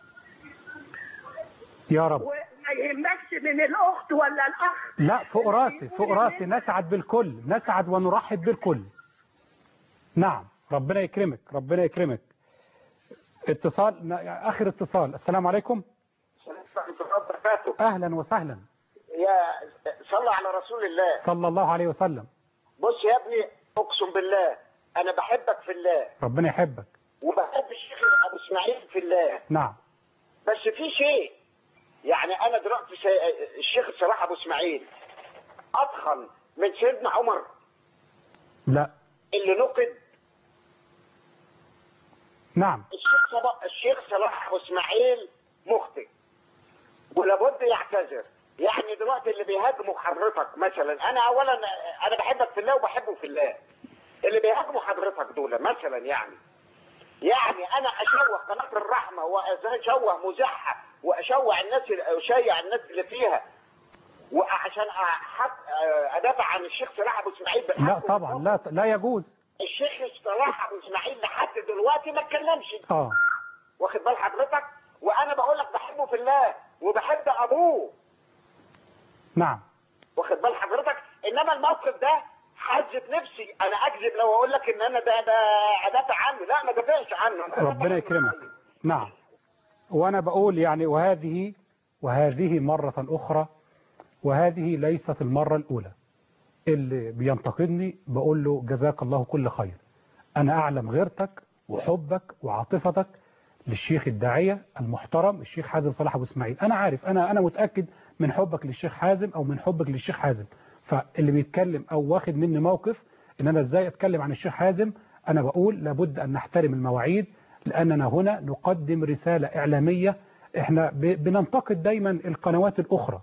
يا رب. ما يهمكش من الأخت ولا الأخ. لا، فوق راسي فوق راسي. نسعد بالكل، نسعد ونرحب بالكل. نعم، ربنا يكرمك ربنا يكرمك. اتصال، آخر اتصال. السلام عليكم. أهلا وسهلا. يا صلى على رسول الله صلى الله عليه وسلم. بص يا ابني، أقسم بالله أنا بحبك في الله. ربنا يحبك. وبحب الشيخ أبو إسماعيل في الله. نعم. بس في شيء، يعني أنا دلوقتي الشيخ صلاح أبو إسماعيل أضخم من سيدنا عمر. لا. اللي نقد. نعم. الشيخ صلاح أبو إسماعيل مخطئ ولابد يعتذر. يعني دلوقتي اللي بيهاجموا حضرتك مثلا، أنا أولا أنا بحبك في الله وبحبه في الله. اللي بيهاجموا حضرتك دول مثلا يعني أنا أشوه قناة الرحمة وأشوه مزحة وأشوه الناس، أشيع الناس اللي فيها، وعشان أدافع عن الشيخ صلاح أبو إسماعيل. لا طبعا، لا يجوز. الشيخ صلاح أبو إسماعيل لحد دلوقتي ما اتكلمش. واخد بال حضرتك؟ وأنا بقول لك بحبه في الله وبحب أبوه. نعم. واخد بال حضرتك؟ إنما الموقف ده حجة نفسي، أنا أكذب لو أقول لك إن أنا ده أدافع عنه. لا، ما دافعش عنه. ربنا يكرمك. نعم. وأنا بقول يعني وهذه مرة أخرى، وهذه ليست المرة الأولى. اللي بينتقدني بقول له جزاك الله كل خير. أنا أعلم غيرتك وحبك وعاطفتك للشيخ الداعية المحترم الشيخ حازم صلاح أبو إسماعيل. أنا عارف، أنا متأكد من حبك للشيخ حازم أو من حبك للشيخ حازم. فاللي بيتكلم أو واخد مني موقف إن أنا إزاي أتكلم عن الشيخ حازم، أنا بقول لابد أن نحترم المواعيد، لأننا هنا نقدم رسالة إعلامية. إحنا بننتقد دايما القنوات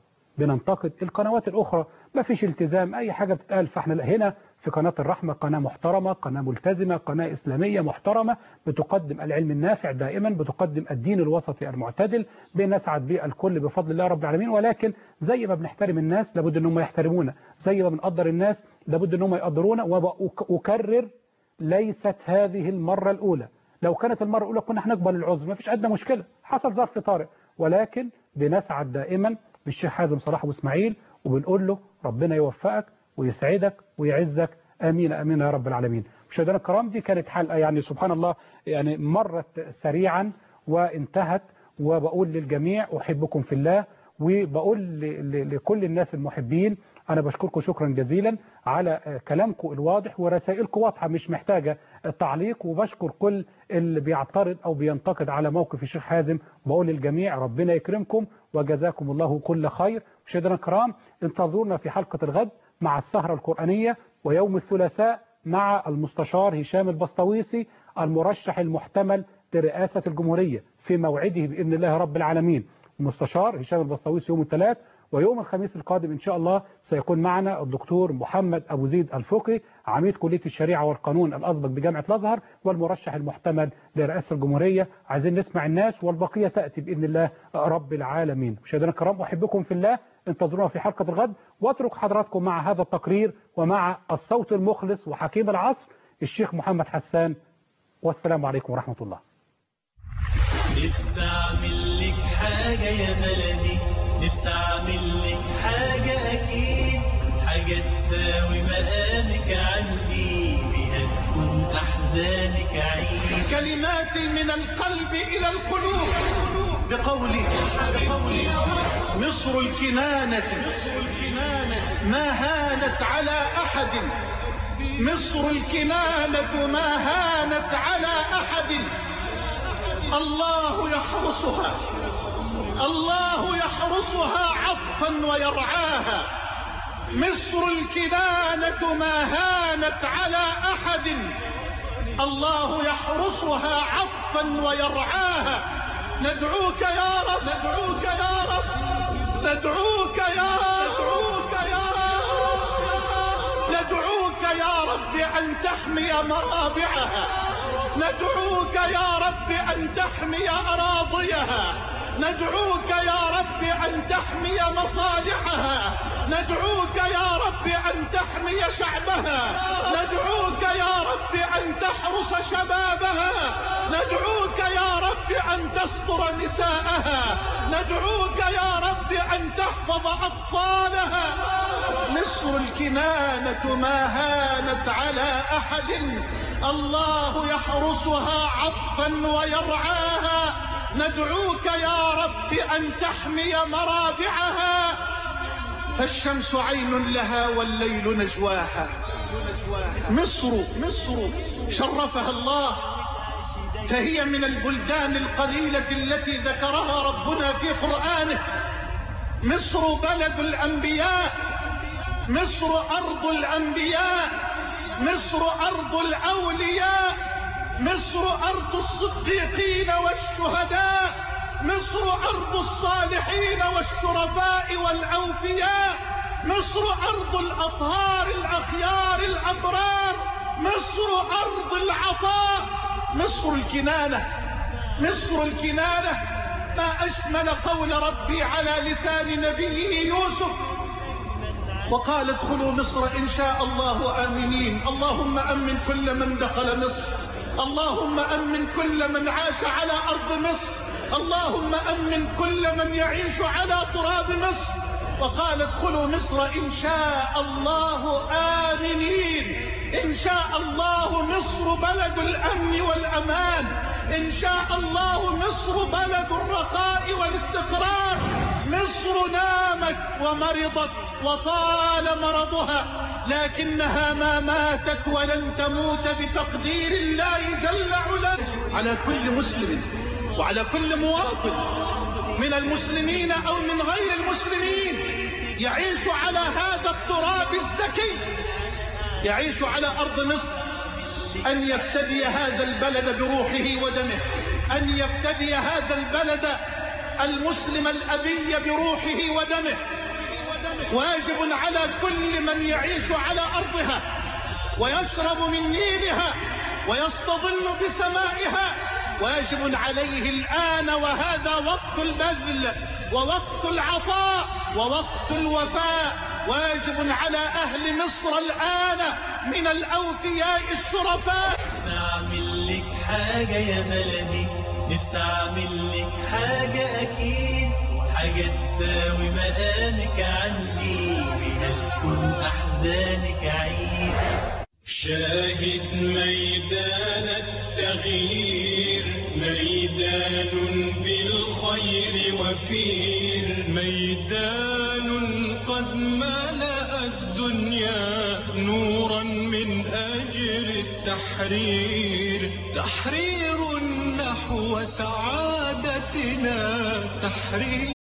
الأخرى، ما فيش التزام أي حاجة بتتقال. فإحنا هنا في قناة الرحمة قناة محترمة، قناة ملتزمة، قناة إسلامية محترمة، بتقدم العلم النافع دائما، بتقدم الدين الوسطي المعتدل، بنسعد به الكل بفضل الله رب العالمين. ولكن زي ما بنحترم الناس لابد أنهم يحترمونا، زي ما بنقدر الناس لابد أنهم يقدرونا. وأكرر، ليست هذه المرة الأولى. لو كانت المرة الأولى كنا هنقبل العذر، ما فيش أدنى مشكلة، حصل ظرف طارئ. ولكن بنسعد دائما بالشيخ حازم صلاح أبو إسماعيل، وبنقول له ربنا يوفقك ويسعدك ويعزك. آمين آمين يا رب العالمين. مشاهدينا الكرام، دي كانت حلقة يعني سبحان الله يعني مرت سريعا وانتهت. وبقول للجميع أحبكم في الله، وبقول لكل الناس المحبين أنا بشكركم شكرا جزيلا على كلامكم الواضح ورسائلكم واضحة مش محتاجة تعليق، وبشكر كل اللي بيعترض أو بينتقد على موقف الشيخ حازم. بقول للجميع ربنا يكرمكم وجزاكم الله كل خير. مشاهدينا الكرام انتظرونا في حلقة الغد مع السهرة القرآنية، ويوم الثلاثاء مع المستشار هشام البسطويسي المرشح المحتمل لرئاسة الجمهورية في موعده بإذن الله رب العالمين. المستشار هشام البسطويسي يوم الثلاث، ويوم الخميس القادم إن شاء الله سيكون معنا الدكتور محمد أبو زيد الفقي عميد كلية الشريعة والقانون الأسبق بجامعة الأزهر والمرشح المحتمل لرئاسة الجمهورية. عايزين نسمع الناس والبقية تأتي بإذن الله رب العالمين. مشاهدينا الكرام أحبكم في الله، انتظرونا في حلقة الغد، واترك حضراتكم مع هذا التقرير ومع الصوت المخلص وحكيم العصر الشيخ محمد حسان، والسلام عليكم ورحمة الله. نستعمل لك حاجة يا بلدي، نستعمل لك حاجة أكيد، حاجة تساوي مقامك عندي، بها تكون أحزانك عيد. كلماتي من القلب إلى القلوب بقولي مصر الكنانة ما هانت على أحد، مصر الكنانة ما هانت على أحد، الله يحرسها، الله يحرسها عطفا ويرعاها. مصر الكنانة ما هانت على أحد، الله يحرسها عطفا ويرعاها. ندعوك يا رب، ندعوك يا رب، ندعوك يا رب، ندعوك يا رب أن تحمي مرابعها، ندعوك يا رب أن تحمي أراضيها، ندعوك يا رب أن تحمي مصالحها، ندعوك يا رب أن تحمي شعبها، ندعوك يا رب أن تحرس شبابها، ندعوك يا رب أن تستر نساءها، ندعوك يا رب أن تحفظ أطفالها. مصر الكنانة ما هانت على أحد، الله يحرسها عطفا ويرعاها. ندعوك يا رب أن تحمي مرابعها، فالشمس عين لها والليل نجواها. مصر شرفها الله، فهي من البلدان القليلة التي ذكرها ربنا في قرآنه. مصر بلد الأنبياء، مصر أرض الأنبياء، مصر أرض الأولياء، مصر أرض الصديقين والشهداء، مصر أرض الصالحين والشرفاء والأوفياء، مصر أرض الأطهار الأخيار الأبرار، مصر أرض العطاء. مصر الكنانة، مصر الكنانة. ما أشمل قول ربي على لسان نبيه يوسف، وقال ادخلوا مصر إن شاء الله آمنين. اللهم أمن كل من دخل مصر، اللهم أمن كل من عاش على أرض مصر، اللهم أمن كل من يعيش على تراب مصر. وقال ادخلوا مصر إن شاء الله آمنين. إن شاء الله مصر بلد الأمن والأمان، إن شاء الله مصر بلد الرخاء والاستقرار. مصر نامت ومرضت وطال مرضها، لكنها ما ماتت ولن تموت بتقدير الله جل وعلا. على كل مسلم وعلى كل مواطن من المسلمين أو من غير المسلمين يعيش على هذا التراب الزكي، يعيش على أرض مصر، أن يفتدي هذا البلد بروحه ودمه، أن يفتدي هذا البلد المسلم الأبي بروحه ودمه. واجب على كل من يعيش على أرضها ويشرب من نيلها ويستظل بسمائها، واجب عليه الآن، وهذا وقت البذل ووقت العطاء ووقت الوفاء. واجب على أهل مصر الآن من الأوفياء الشرفاء. نستعمل لك حاجة يا بلدي، نستعمل لك حاجة أكيد، حاجة تساوي مقامك عندي، بها تكون أحزانك عيد. شاهد ميدان التغيير، ميدان بالخير وفير، ميدان قد ملأ الدنيا نورا من أجل التحرير، تحرير نحو سعادتنا، تحرير